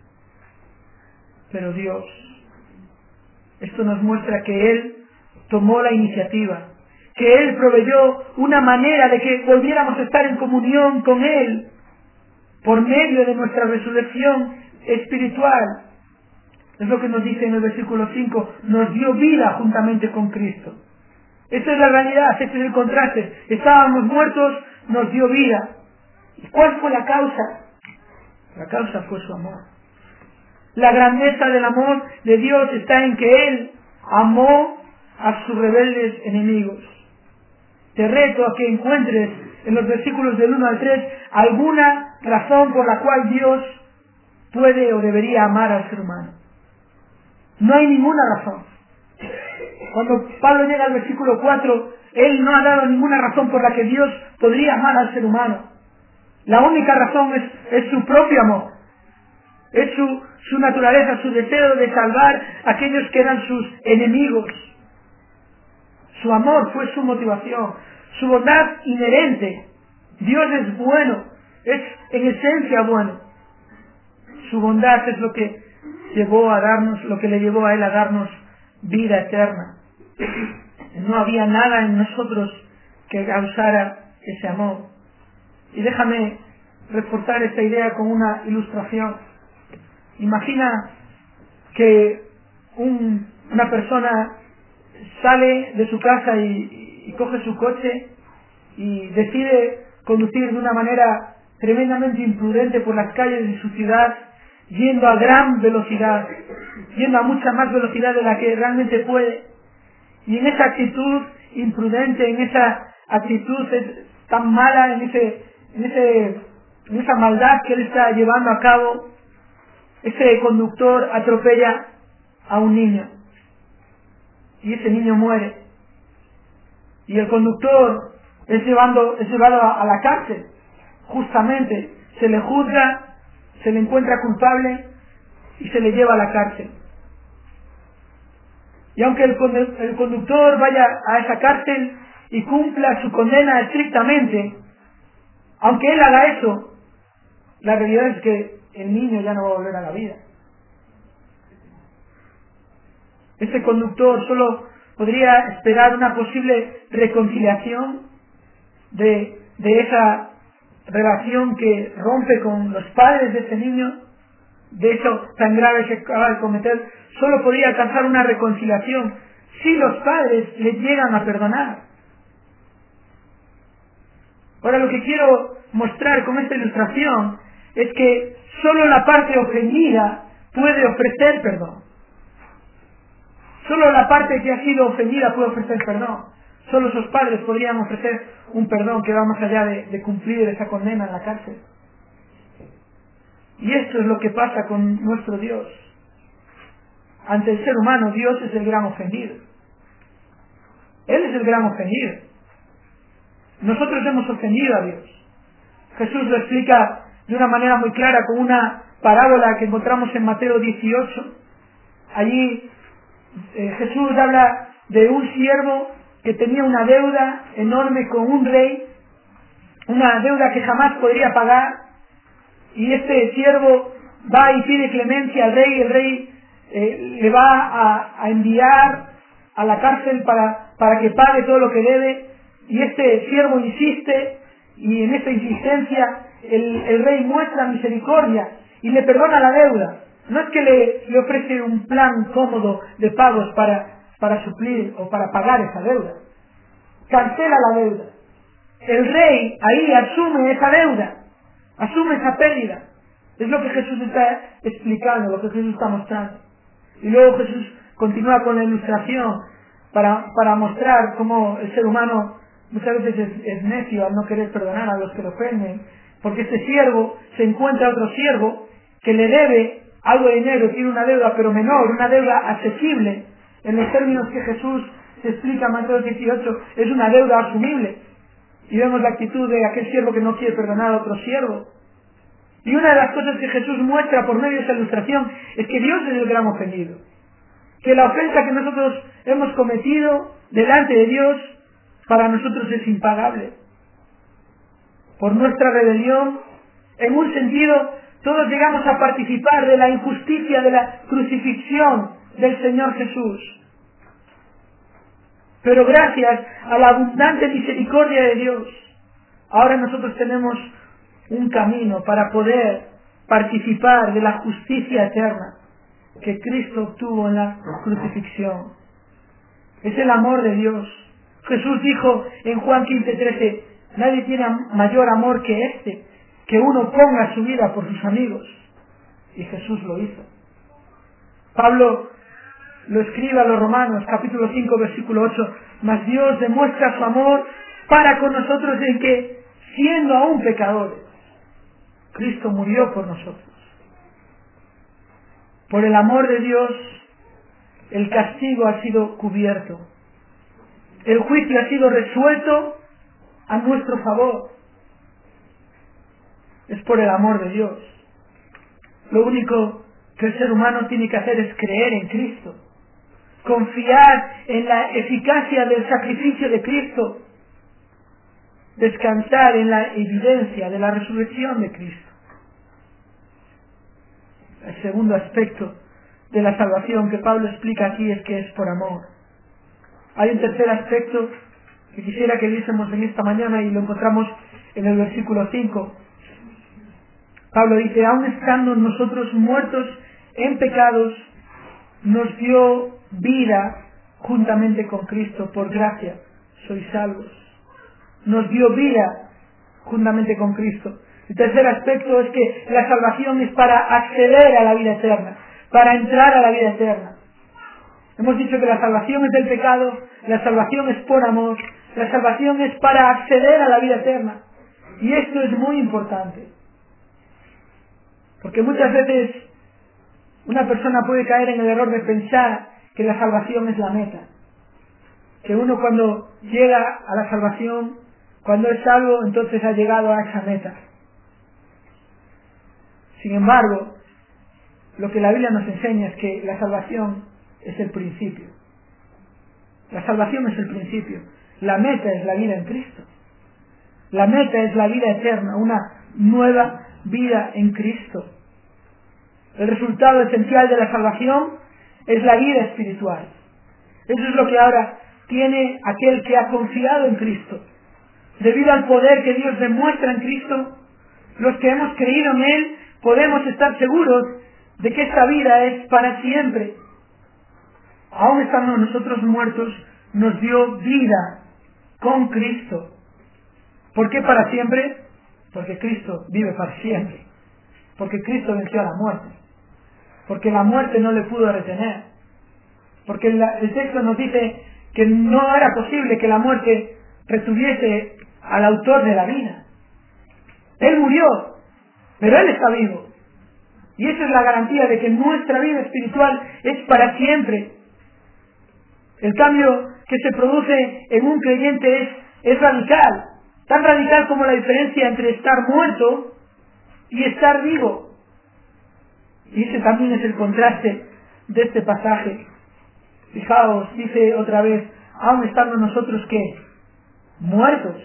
Pero Dios, esto nos muestra que Él tomó la iniciativa, que Él proveyó una manera de que volviéramos a estar en comunión con Él por medio de nuestra resurrección espiritual. Es lo que nos dice en el versículo 5, nos dio vida juntamente con Cristo. Esta es la realidad, este es el contraste. Estábamos muertos, nos dio vida. ¿Y cuál fue la causa? La causa fue su amor. La grandeza del amor de Dios está en que Él amó a sus rebeldes enemigos. Te reto a que encuentres en los versículos del 1 al 3 alguna razón por la cual Dios puede o debería amar al ser humano. No hay ninguna razón. Cuando Pablo llega al versículo 4, él no ha dado ninguna razón por la que Dios podría amar al ser humano. La única razón es su propio amor. Es su naturaleza, su deseo de salvar a aquellos que eran sus enemigos. Su amor fue su motivación, su bondad inherente. Dios es bueno, es en esencia bueno. Su bondad es lo que llevó a darnos, lo que le llevó a Él a darnos vida eterna. No había nada en nosotros que causara ese amor. Y déjame reforzar esta idea con una ilustración. Imagina que una persona sale de su casa y coge su coche y decide conducir de una manera tremendamente imprudente por las calles de su ciudad, yendo a gran velocidad, yendo a mucha más velocidad de la que realmente puede. Y en esa actitud imprudente, en esa actitud tan mala, en esa maldad que él está llevando a cabo, ese conductor atropella a un niño. Y ese niño muere. Y el conductor es llevado a la cárcel. Justamente se le juzga, se le encuentra culpable y se le lleva a la cárcel. Y aunque el conductor vaya a esa cárcel y cumpla su condena estrictamente, aunque él haga eso, la realidad es que el niño ya no va a volver a la vida. Ese conductor solo podría esperar una posible reconciliación de esa relación que rompe con los padres de ese niño, de eso tan grave que acaba de cometer. Solo podría alcanzar una reconciliación si los padres le llegan a perdonar. Ahora, lo que quiero mostrar con esta ilustración es que solo la parte ofendida puede ofrecer perdón. Solo la parte que ha sido ofendida puede ofrecer perdón. Solo sus padres podrían ofrecer un perdón que va más allá de cumplir esa condena en la cárcel. Y esto es lo que pasa con nuestro Dios. Ante el ser humano, Dios es el gran ofendido. Él es el gran ofendido. Nosotros hemos ofendido a Dios. Jesús lo explica de una manera muy clara con una parábola que encontramos en Mateo 18. Allí Jesús habla de un siervo que tenía una deuda enorme con un rey, una deuda que jamás podría pagar, y este siervo va y pide clemencia al rey. El rey le va a enviar a la cárcel para que pague todo lo que debe, y este siervo insiste, y en esta insistencia el rey muestra misericordia y le perdona la deuda. No es que le ofrece un plan cómodo de pagos para suplir o para pagar esa deuda. Cancela la deuda. El rey ahí asume esa deuda, asume esa pérdida. Es lo que Jesús está explicando, lo que Jesús está mostrando. Y luego Jesús continúa con la ilustración para mostrar cómo el ser humano muchas veces es necio al no querer perdonar a los que lo ofenden, porque este siervo se encuentra otro siervo que le debe algo de dinero, tiene una deuda pero menor, una deuda accesible, en los términos que Jesús se explica en Mateo 18, es una deuda asumible. Y vemos la actitud de aquel siervo que no quiere perdonar a otro siervo. Y una de las cosas que Jesús muestra por medio de esa ilustración es que Dios es el gran ofendido. Que la ofensa que nosotros hemos cometido delante de Dios para nosotros es impagable. Por nuestra rebelión, en un sentido, todos llegamos a participar de la injusticia de la crucifixión del Señor Jesús. Pero gracias a la abundante misericordia de Dios, ahora nosotros tenemos un camino para poder participar de la justicia eterna que Cristo obtuvo en la crucifixión. Es el amor de Dios. Jesús dijo en Juan 15:13, nadie tiene mayor amor que este, que uno ponga su vida por sus amigos. Y Jesús lo hizo. Pablo lo escribe a los Romanos, capítulo 5, versículo 8, mas Dios demuestra su amor para con nosotros en que, siendo aún pecadores, Cristo murió por nosotros. Por el amor de Dios, el castigo ha sido cubierto. El juicio ha sido resuelto a nuestro favor. Es por el amor de Dios. Lo único que el ser humano tiene que hacer es creer en Cristo. Confiar en la eficacia del sacrificio de Cristo. Descansar en la evidencia de la resurrección de Cristo. El segundo aspecto de la salvación que Pablo explica aquí es que es por amor. Hay un tercer aspecto que quisiera que viésemos en esta mañana y lo encontramos en el versículo 5. Pablo dice, aun estando nosotros muertos en pecados, nos dio vida juntamente con Cristo, por gracia sois salvos. Nos dio vida juntamente con Cristo. El tercer aspecto es que la salvación es para acceder a la vida eterna, para entrar a la vida eterna. Hemos dicho que la salvación es del pecado, la salvación es por amor, la salvación es para acceder a la vida eterna. Y esto es muy importante. Porque muchas veces una persona puede caer en el error de pensar que la salvación es la meta. Que uno cuando llega a la salvación, cuando es salvo, entonces ha llegado a esa meta. Sin embargo, lo que la Biblia nos enseña es que la salvación es el principio. La salvación es el principio. La meta es la vida en Cristo. La meta es la vida eterna, una nueva vida en Cristo. El resultado esencial de la salvación es la vida espiritual. Eso es lo que ahora tiene aquel que ha confiado en Cristo. Debido al poder que Dios demuestra en Cristo, los que hemos creído en Él podemos estar seguros de que esta vida es para siempre. Aún estando nosotros muertos, nos dio vida con Cristo. ¿Por qué para siempre? Porque Cristo vive para siempre. Porque Cristo venció a la muerte. Porque la muerte no le pudo retener. porque el texto nos dice que no era posible que la muerte retuviese al autor de la vida. Él murió, pero Él está vivo. Y esa es la garantía de que nuestra vida espiritual es para siempre. El cambio que se produce en un creyente es radical, tan radical como la diferencia entre estar muerto y estar vivo. Y ese también es el contraste de este pasaje. Fijaos, dice otra vez, aún estando nosotros ¿qué? Muertos,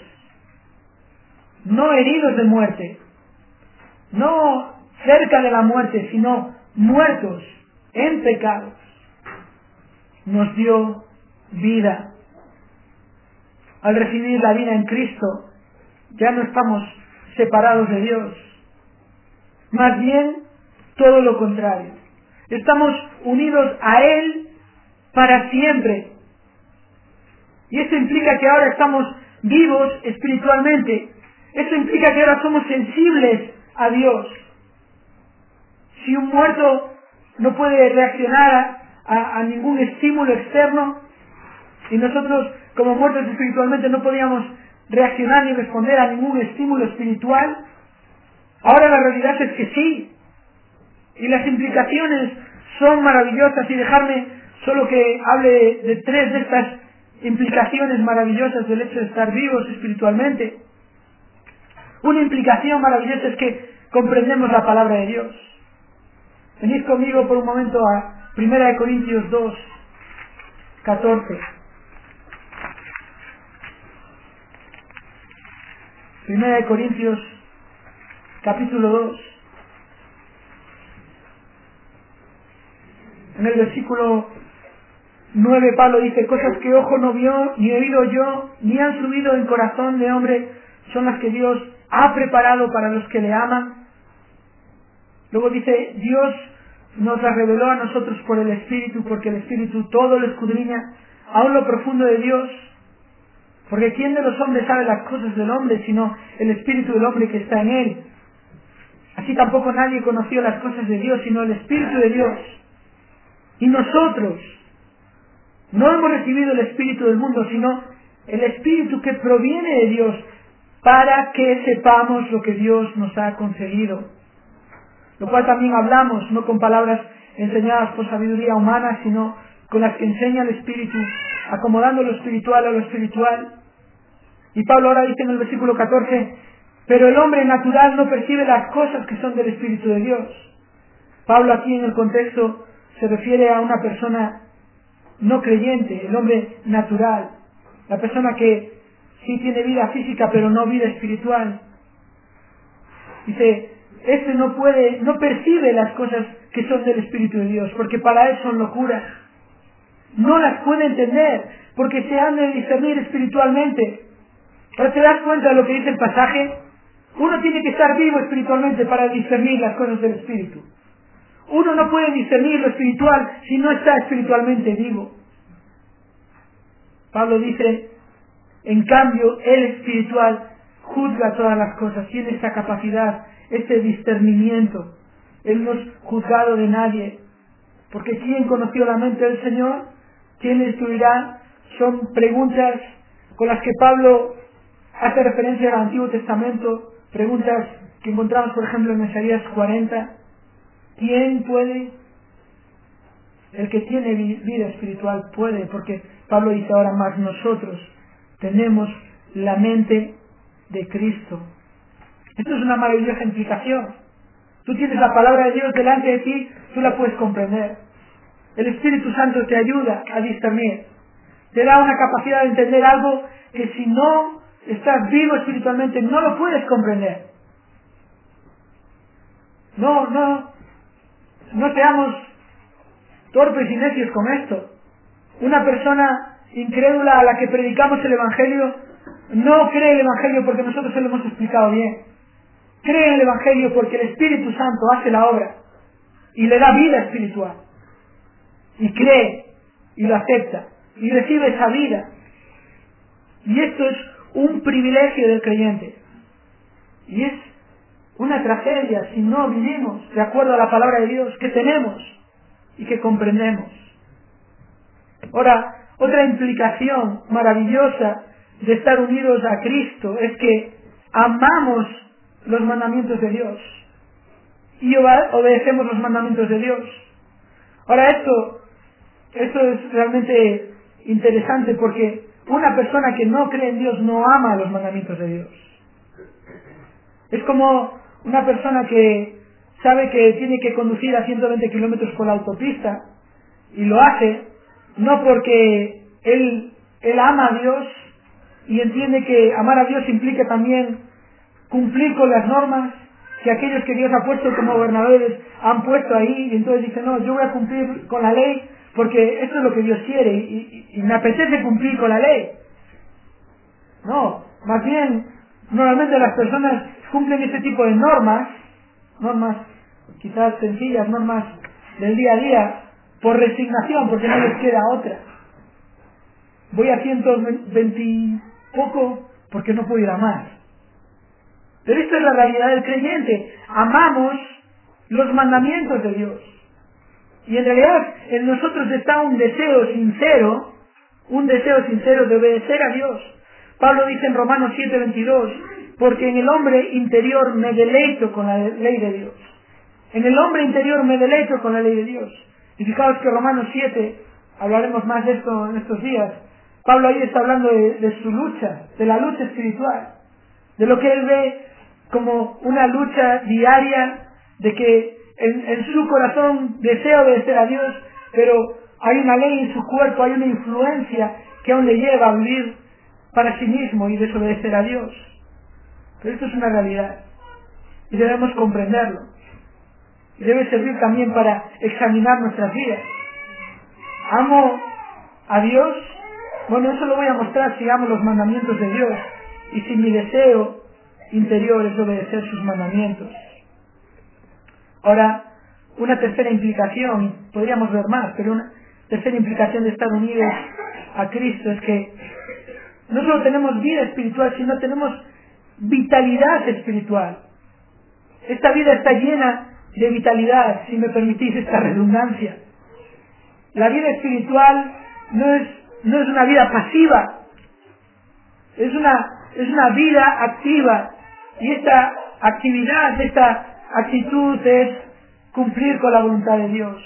no heridos de muerte, no cerca de la muerte, sino muertos en pecados, nos dio vida. Al recibir la vida en Cristo, ya no estamos separados de Dios. Más bien, todo lo contrario. Estamos unidos a Él para siempre. Y esto implica que ahora estamos vivos espiritualmente. Esto implica que ahora somos sensibles a Dios. Si un muerto no puede reaccionar a ningún estímulo externo, y nosotros como muertos espiritualmente no podíamos reaccionar ni responder a ningún estímulo espiritual, ahora la realidad es que sí. Y las implicaciones son maravillosas, y dejarme solo que hable de tres de estas implicaciones maravillosas del hecho de estar vivos espiritualmente. Una implicación maravillosa es que comprendemos la palabra de Dios. Venid conmigo por un momento a 1 Corintios 2, 14. 1 Corintios, capítulo 2. En el versículo 9 Pablo dice: cosas que ojo no vio, ni oído yo, ni han subido en corazón de hombre, son las que Dios ha preparado para los que le aman. Luego dice: Dios nos las reveló a nosotros por el Espíritu, porque el Espíritu todo lo escudriña, aún lo profundo de Dios. Porque ¿quién de los hombres sabe las cosas del hombre, sino el Espíritu del hombre que está en él? Así tampoco nadie conoció las cosas de Dios, sino el Espíritu de Dios. Y nosotros no hemos recibido el Espíritu del mundo, sino el Espíritu que proviene de Dios, para que sepamos lo que Dios nos ha concedido. Lo cual también hablamos, no con palabras enseñadas por sabiduría humana, sino con las que enseña el Espíritu, acomodando lo espiritual a lo espiritual. Y Pablo ahora dice en el versículo 14: pero el hombre natural no percibe las cosas que son del Espíritu de Dios. Pablo aquí en el contexto se refiere a una persona no creyente, el hombre natural, la persona que sí tiene vida física pero no vida espiritual. Dice, este no percibe las cosas que son del Espíritu de Dios, porque para él son locura. No las puede entender, porque se han de discernir espiritualmente. ¿Pero te das cuenta de lo que dice el pasaje? Uno tiene que estar vivo espiritualmente para discernir las cosas del Espíritu. Uno no puede discernir lo espiritual si no está espiritualmente vivo. Pablo dice, en cambio, el espiritual juzga todas las cosas, tiene esta capacidad, este discernimiento. Él no es juzgado de nadie, porque ¿quién conoció la mente del Señor? ¿Quién le instruirá? Son preguntas con las que Pablo hace referencia al Antiguo Testamento, preguntas que encontramos, por ejemplo, en Isaías 40. ¿Quién puede? El que tiene vida espiritual puede, porque Pablo dice ahora más, nosotros tenemos la mente de Cristo. Esto es una maravillosa implicación. Tú tienes la palabra de Dios delante de ti, tú la puedes comprender. El Espíritu Santo te ayuda a discernir. Te da una capacidad de entender algo que si no estás vivo espiritualmente no lo puedes comprender. No seamos torpes y necios con esto. Una persona incrédula a la que predicamos el Evangelio no cree el Evangelio porque nosotros se lo hemos explicado bien. Cree en el Evangelio porque el Espíritu Santo hace la obra y le da vida espiritual. Y cree y lo acepta y recibe esa vida. Y esto es un privilegio del creyente. Y es una tragedia si no vivimos de acuerdo a la palabra de Dios que tenemos y que comprendemos. Ahora, otra implicación maravillosa de estar unidos a Cristo es que amamos los mandamientos de Dios y obedecemos los mandamientos de Dios. Ahora, esto es realmente interesante porque una persona que no cree en Dios no ama los mandamientos de Dios. Es como una persona que sabe que tiene que conducir a 120 kilómetros por la autopista y lo hace no porque él ama a Dios y entiende que amar a Dios implica también cumplir con las normas que aquellos que Dios ha puesto como gobernadores han puesto ahí, y entonces dice, no, yo voy a cumplir con la ley porque esto es lo que Dios quiere y me apetece cumplir con la ley. No, más bien, normalmente las personas cumplen este tipo de normas quizás sencillas, normas del día a día, por resignación, porque no les queda otra. Voy a 120 y poco porque no puedo ir a más. Pero esta es la realidad del creyente. Amamos los mandamientos de Dios. Y en realidad en nosotros está un deseo sincero de obedecer a Dios. Pablo dice en Romanos 7:22, porque en el hombre interior me deleito con la ley de Dios. En el hombre interior me deleito con la ley de Dios. Y fijaos que Romanos 7, hablaremos más de esto en estos días, Pablo ahí está hablando de su lucha, de la lucha espiritual, de lo que él ve como una lucha diaria, de que en su corazón desea obedecer a Dios, pero hay una ley en su cuerpo, hay una influencia que aún le lleva a vivir para sí mismo y desobedecer a Dios. Pero esto es una realidad y debemos comprenderlo. Y debe servir también para examinar nuestras vidas. ¿Amo a Dios? Bueno, eso lo voy a mostrar si amo los mandamientos de Dios y si mi deseo interior es obedecer sus mandamientos. Ahora, una tercera implicación, podríamos ver más, pero una tercera implicación de estar unidos a Cristo es que no solo tenemos vida espiritual, sino tenemos vitalidad espiritual. Esta vida está llena de vitalidad, si me permitís esta redundancia. La vida espiritual no es una vida pasiva, es una vida activa, y esta actividad, esta actitud es cumplir con la voluntad de Dios.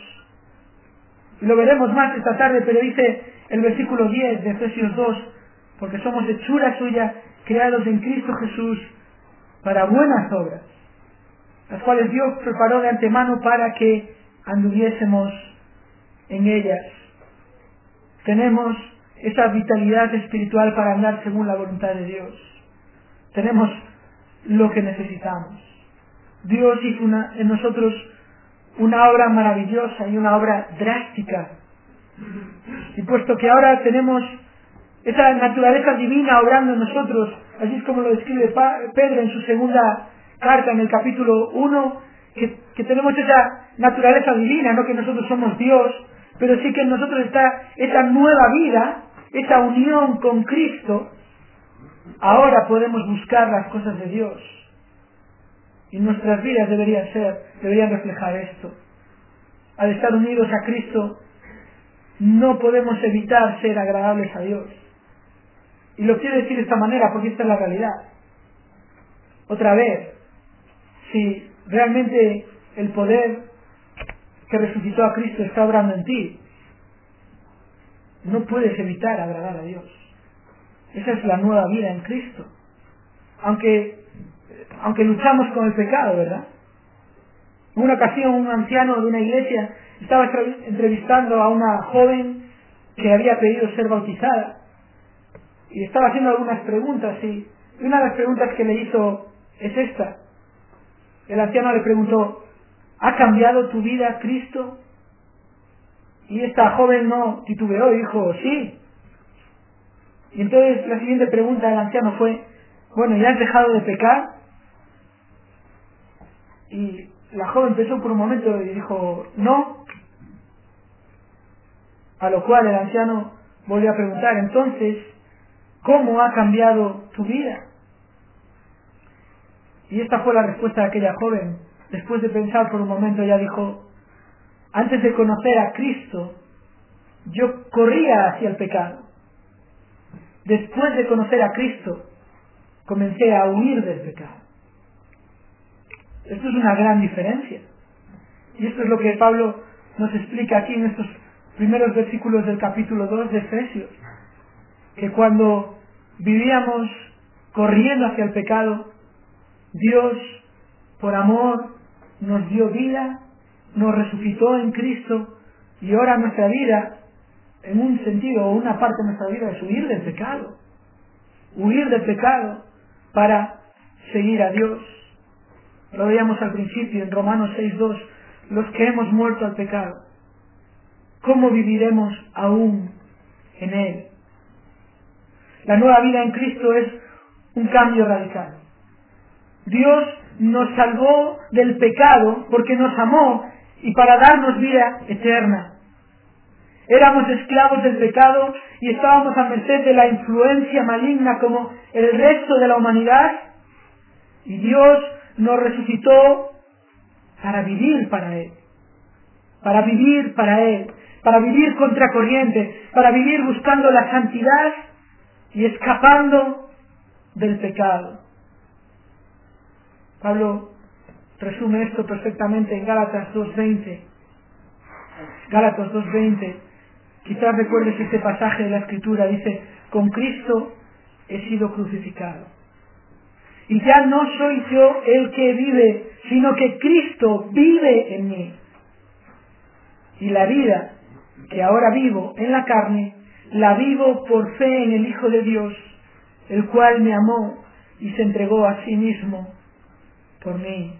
Y lo veremos más esta tarde, pero dice el versículo 10 de Efesios 2, porque somos hechura suya, creados en Cristo Jesús para buenas obras, las cuales Dios preparó de antemano para que anduviésemos en ellas. Tenemos esa vitalidad espiritual para andar según la voluntad de Dios. Tenemos lo que necesitamos. Dios hizo en nosotros una obra maravillosa y una obra drástica. Y puesto que ahora tenemos esa naturaleza divina obrando en nosotros, así es como lo describe Pedro en su segunda carta, en el capítulo 1, que tenemos esa naturaleza divina, no que nosotros somos Dios, pero sí que en nosotros está esa nueva vida, esa unión con Cristo. Ahora podemos buscar las cosas de Dios. Y nuestras vidas deberían reflejar esto. Al estar unidos a Cristo, no podemos evitar ser agradables a Dios. Y lo quiero decir de esta manera porque esta es la realidad. Otra vez, si realmente el poder que resucitó a Cristo está obrando en ti, no puedes evitar agradar a Dios. Esa es la nueva vida en Cristo. Aunque luchamos con el pecado, ¿verdad? En una ocasión un anciano de una iglesia estaba entrevistando a una joven que había pedido ser bautizada y estaba haciendo algunas preguntas, y una de las preguntas que le hizo es esta. El anciano le preguntó: ¿ha cambiado tu vida Cristo? Y esta joven no titubeó y dijo: sí. Y entonces la siguiente pregunta del anciano fue: bueno, ¿ya has dejado de pecar? Y la joven pensó por un momento y dijo: no. A lo cual el anciano volvió a preguntar: entonces, ¿cómo ha cambiado tu vida? Y esta fue la respuesta de aquella joven. Después de pensar por un momento, ella dijo: antes de conocer a Cristo, yo corría hacia el pecado. Después de conocer a Cristo, comencé a huir del pecado. Esto es una gran diferencia. Y esto es lo que Pablo nos explica aquí en estos primeros versículos del capítulo 2 de Efesios. Que cuando vivíamos corriendo hacia el pecado, Dios, por amor, nos dio vida, nos resucitó en Cristo, y ahora nuestra vida, en un sentido o una parte de nuestra vida, es huir del pecado. Huir del pecado para seguir a Dios. Lo veíamos al principio en Romanos 6:2, los que hemos muerto al pecado, ¿cómo viviremos aún en él? La nueva vida en Cristo es un cambio radical. Dios nos salvó del pecado porque nos amó y para darnos vida eterna. Éramos esclavos del pecado y estábamos a merced de la influencia maligna como el resto de la humanidad, y Dios nos resucitó para vivir para Él, para vivir para Él, para vivir contracorriente, para vivir buscando la santidad y escapando del pecado. Pablo resume esto perfectamente en Gálatas 2:20. Gálatas 2:20. Quizás recuerdes este pasaje de la Escritura, dice: con Cristo he sido crucificado. Y ya no soy yo el que vive, sino que Cristo vive en mí. Y la vida que ahora vivo en la carne, la vivo por fe en el Hijo de Dios, el cual me amó y se entregó a sí mismo por mí.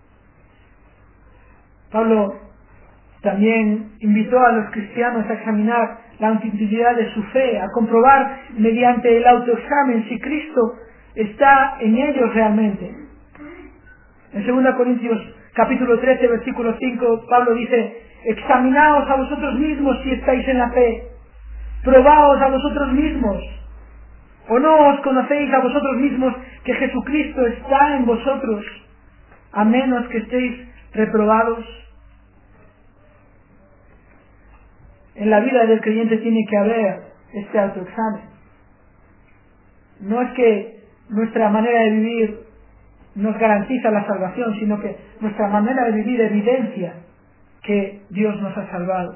Pablo también invitó a los cristianos a examinar la autenticidad de su fe, a comprobar mediante el autoexamen si Cristo está en ellos realmente. En 2 Corintios capítulo 13 versículo 5, Pablo dice: examinaos a vosotros mismos si estáis en la fe, probaos a vosotros mismos, o no os conocéis a vosotros mismos que Jesucristo está en vosotros, a menos que estéis reprobados. En la vida del creyente tiene que haber este autoexamen. No es que nuestra manera de vivir nos garantiza la salvación, sino que nuestra manera de vivir evidencia que Dios nos ha salvado.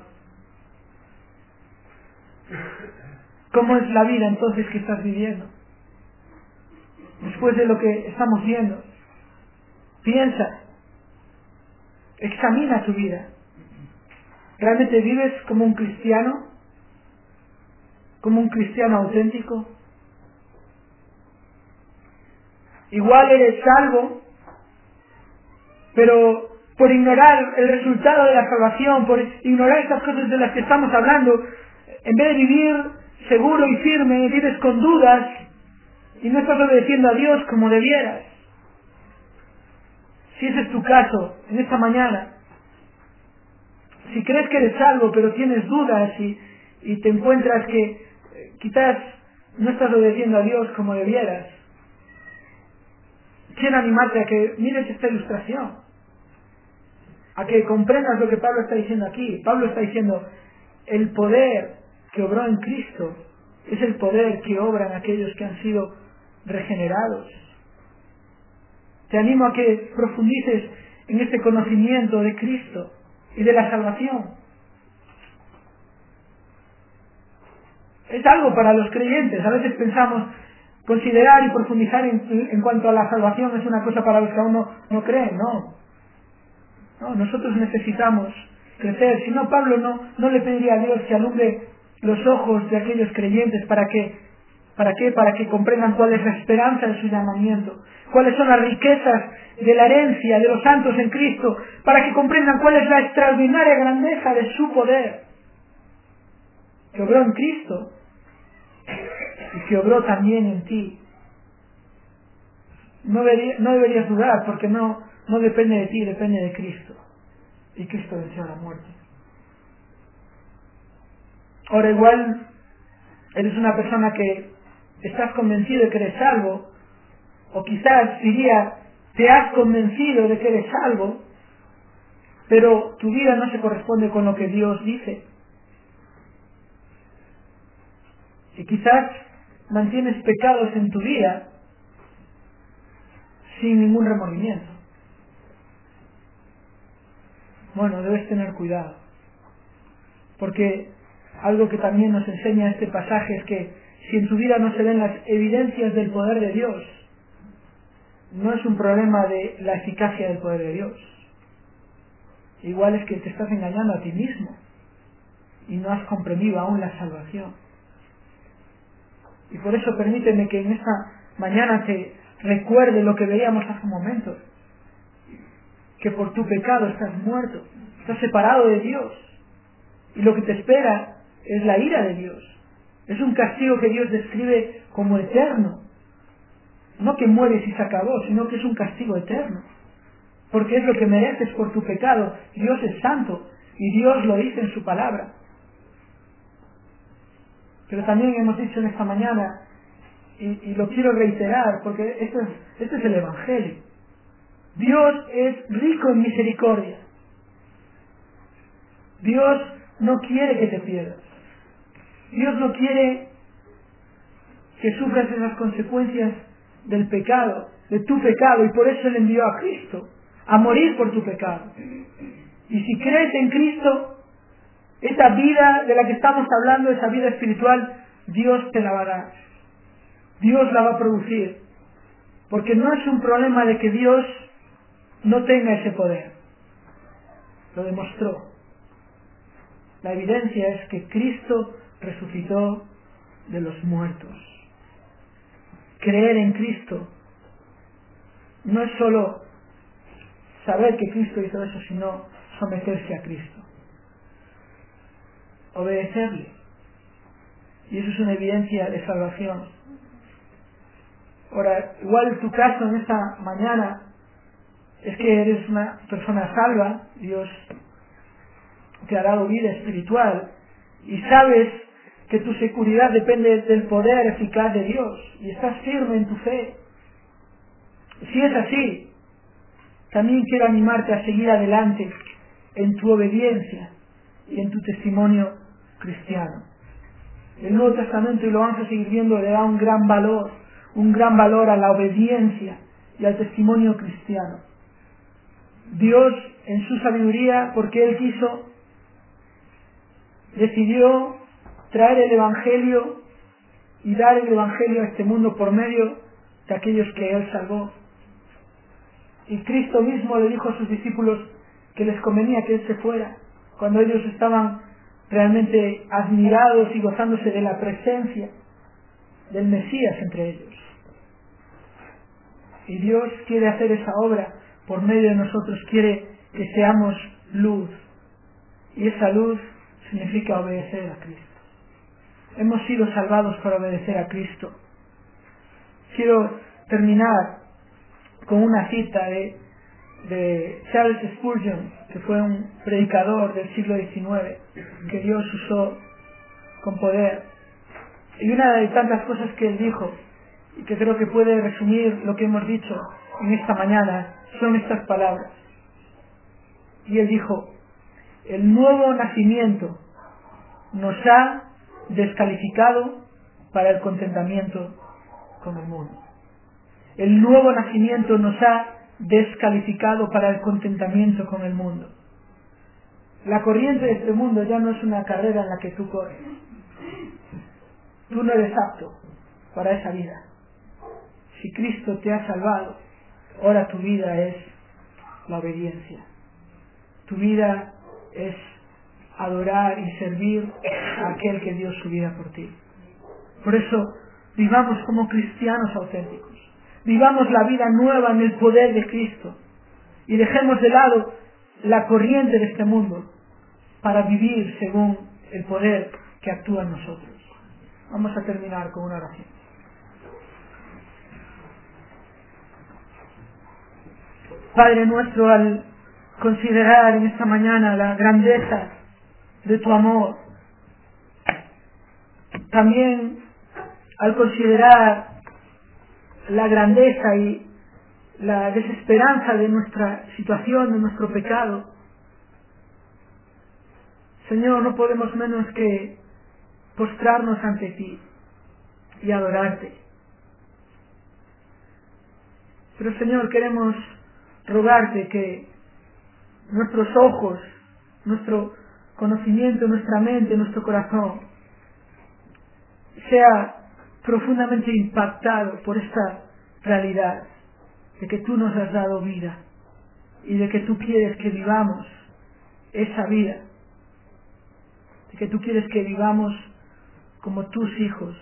¿Cómo es la vida entonces que estás viviendo? Después de lo que estamos viendo, piensa, examina tu vida. ¿Realmente vives como un cristiano? ¿Como un cristiano auténtico? Igual eres salvo, pero por ignorar el resultado de la salvación, por ignorar estas cosas de las que estamos hablando, en vez de vivir seguro y firme, vives con dudas y no estás obedeciendo a Dios como debieras. Si ese es tu caso, en esta mañana, si crees que eres salvo pero tienes dudas y te encuentras que quizás no estás obedeciendo a Dios como debieras, quiero animarte a que mires esta ilustración, a que comprendas lo que Pablo está diciendo aquí. Pablo está diciendo: el poder que obró en Cristo es el poder que obra en aquellos que han sido regenerados. Te animo a que profundices en este conocimiento de Cristo y de la salvación. Es algo para los creyentes. A veces pensamos considerar y profundizar en cuanto a la salvación es una cosa para los que aún no creen. No, nosotros necesitamos crecer. Si no, Pablo no le pediría a Dios que alumbre los ojos de aquellos creyentes para que comprendan cuál es la esperanza de su llamamiento, cuáles son las riquezas de la herencia de los santos en Cristo, para que comprendan cuál es la extraordinaria grandeza de su poder, que obró en Cristo y que obró también en ti. No deberías dudar, porque no depende de ti, depende de Cristo, y Cristo venció la muerte. Ahora, igual eres una persona que estás convencido de que eres salvo, o quizás diría, te has convencido de que eres salvo, pero tu vida no se corresponde con lo que Dios dice. Y quizás mantienes pecados en tu vida sin ningún remordimiento. Bueno, debes tener cuidado, porque algo que también nos enseña este pasaje es que si en tu vida no se ven las evidencias del poder de Dios, no es un problema de la eficacia del poder de Dios. Igual es que te estás engañando a ti mismo y no has comprendido aún la salvación. Y por eso permíteme que en esta mañana te recuerde lo que veíamos hace un momento, que por tu pecado estás muerto, estás separado de Dios, y lo que te espera es la ira de Dios. Es un castigo que Dios describe como eterno, no que mueres y se acabó, sino que es un castigo eterno, porque es lo que mereces por tu pecado. Dios es santo y Dios lo dice en su palabra. Pero también hemos dicho en esta mañana, y lo quiero reiterar, porque este es el Evangelio: Dios es rico en misericordia. Dios no quiere que te pierdas. Dios no quiere que sufras esas consecuencias del pecado, de tu pecado, y por eso Él envió a Cristo a morir por tu pecado. Y si crees en Cristo, esa vida de la que estamos hablando, esa vida espiritual, Dios te la va a dar. Dios la va a producir. Porque no es un problema de que Dios no tenga ese poder. Lo demostró. La evidencia es que Cristo resucitó de los muertos. Creer en Cristo no es solo saber que Cristo hizo eso, sino someterse a Cristo, obedecerle. Y eso es una evidencia de salvación. Ahora, igual tu caso en esta mañana es que eres una persona salva, Dios te ha dado vida espiritual y sabes que tu seguridad depende del poder eficaz de Dios y estás firme en tu fe. Si es así, también quiero animarte a seguir adelante en tu obediencia y en tu testimonio cristiano. El Nuevo Testamento, y lo vamos a seguir viendo, le da un gran valor a la obediencia y al testimonio cristiano. Dios, en su sabiduría, porque Él quiso, decidió traer el Evangelio y dar el Evangelio a este mundo por medio de aquellos que Él salvó. Y Cristo mismo le dijo a sus discípulos que les convenía que Él se fuera, cuando ellos estaban realmente admirados y gozándose de la presencia del Mesías entre ellos. Y Dios quiere hacer esa obra por medio de nosotros, quiere que seamos luz, y esa luz significa obedecer a Cristo. Hemos sido salvados para obedecer a Cristo. Quiero terminar con una cita de Charles Spurgeon, que fue un predicador del siglo XIX, que Dios usó con poder. Y una de tantas cosas que él dijo, y que creo que puede resumir lo que hemos dicho en esta mañana, son estas palabras. Y él dijo: el nuevo nacimiento nos ha descalificado para el contentamiento con el mundo. El nuevo nacimiento nos ha descalificado para el contentamiento con el mundo. La corriente de este mundo ya no es una carrera en la que tú corres. Tú no eres apto para esa vida. Si Cristo te ha salvado, ahora tu vida es la obediencia. Tu vida es adorar y servir a aquel que dio su vida por ti. Por eso, vivamos como cristianos auténticos. Vivamos la vida nueva en el poder de Cristo y dejemos de lado la corriente de este mundo para vivir según el poder que actúa en nosotros. Vamos a terminar con una oración. Padre nuestro, al considerar en esta mañana la grandeza de tu amor, también al considerar la grandeza y la desesperanza de nuestra situación, de nuestro pecado, Señor, no podemos menos que postrarnos ante ti y adorarte. Pero Señor, queremos rogarte que nuestros ojos, nuestro conocimiento, nuestra mente, nuestro corazón sea profundamente impactado por esta realidad de que tú nos has dado vida y de que tú quieres que vivamos esa vida, de que tú quieres que vivamos como tus hijos.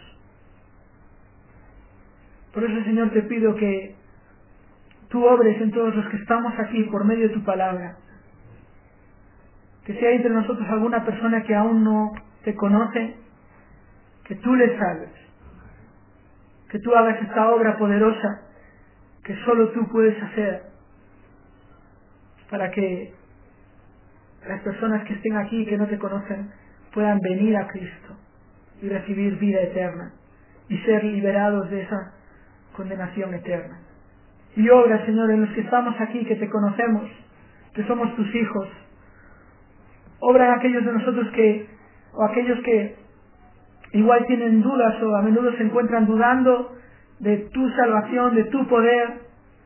Por eso, Señor, te pido que tú obres en todos los que estamos aquí por medio de tu palabra. Que si hay entre nosotros alguna persona que aún no te conoce, que tú le salves, que tú hagas esta obra poderosa que solo tú puedes hacer, para que las personas que estén aquí y que no te conocen puedan venir a Cristo y recibir vida eterna y ser liberados de esa condenación eterna. Y obra, Señor, en los que estamos aquí, que te conocemos, que somos tus hijos. Obra en aquellos de nosotros aquellos que igual tienen dudas o a menudo se encuentran dudando de tu salvación, de tu poder.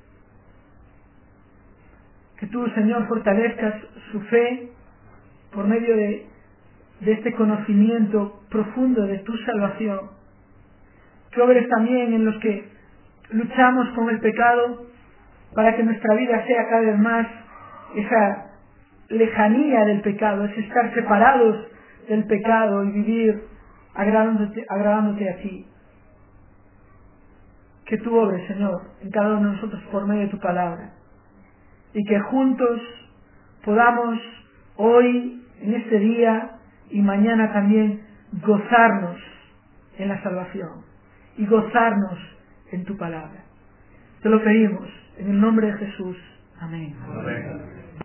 Que tú, Señor, fortalezcas su fe por medio de este conocimiento profundo de tu salvación. Que obres también en los que luchamos con el pecado, para que nuestra vida sea cada vez más esa lejanía del pecado, es estar separados del pecado y vivir agradándote a ti. Que tú obres, Señor, en cada uno de nosotros por medio de tu palabra, y que juntos podamos hoy, en este día y mañana también, gozarnos en la salvación y gozarnos en tu palabra. Te lo pedimos en el nombre de Jesús. Amén. Amén.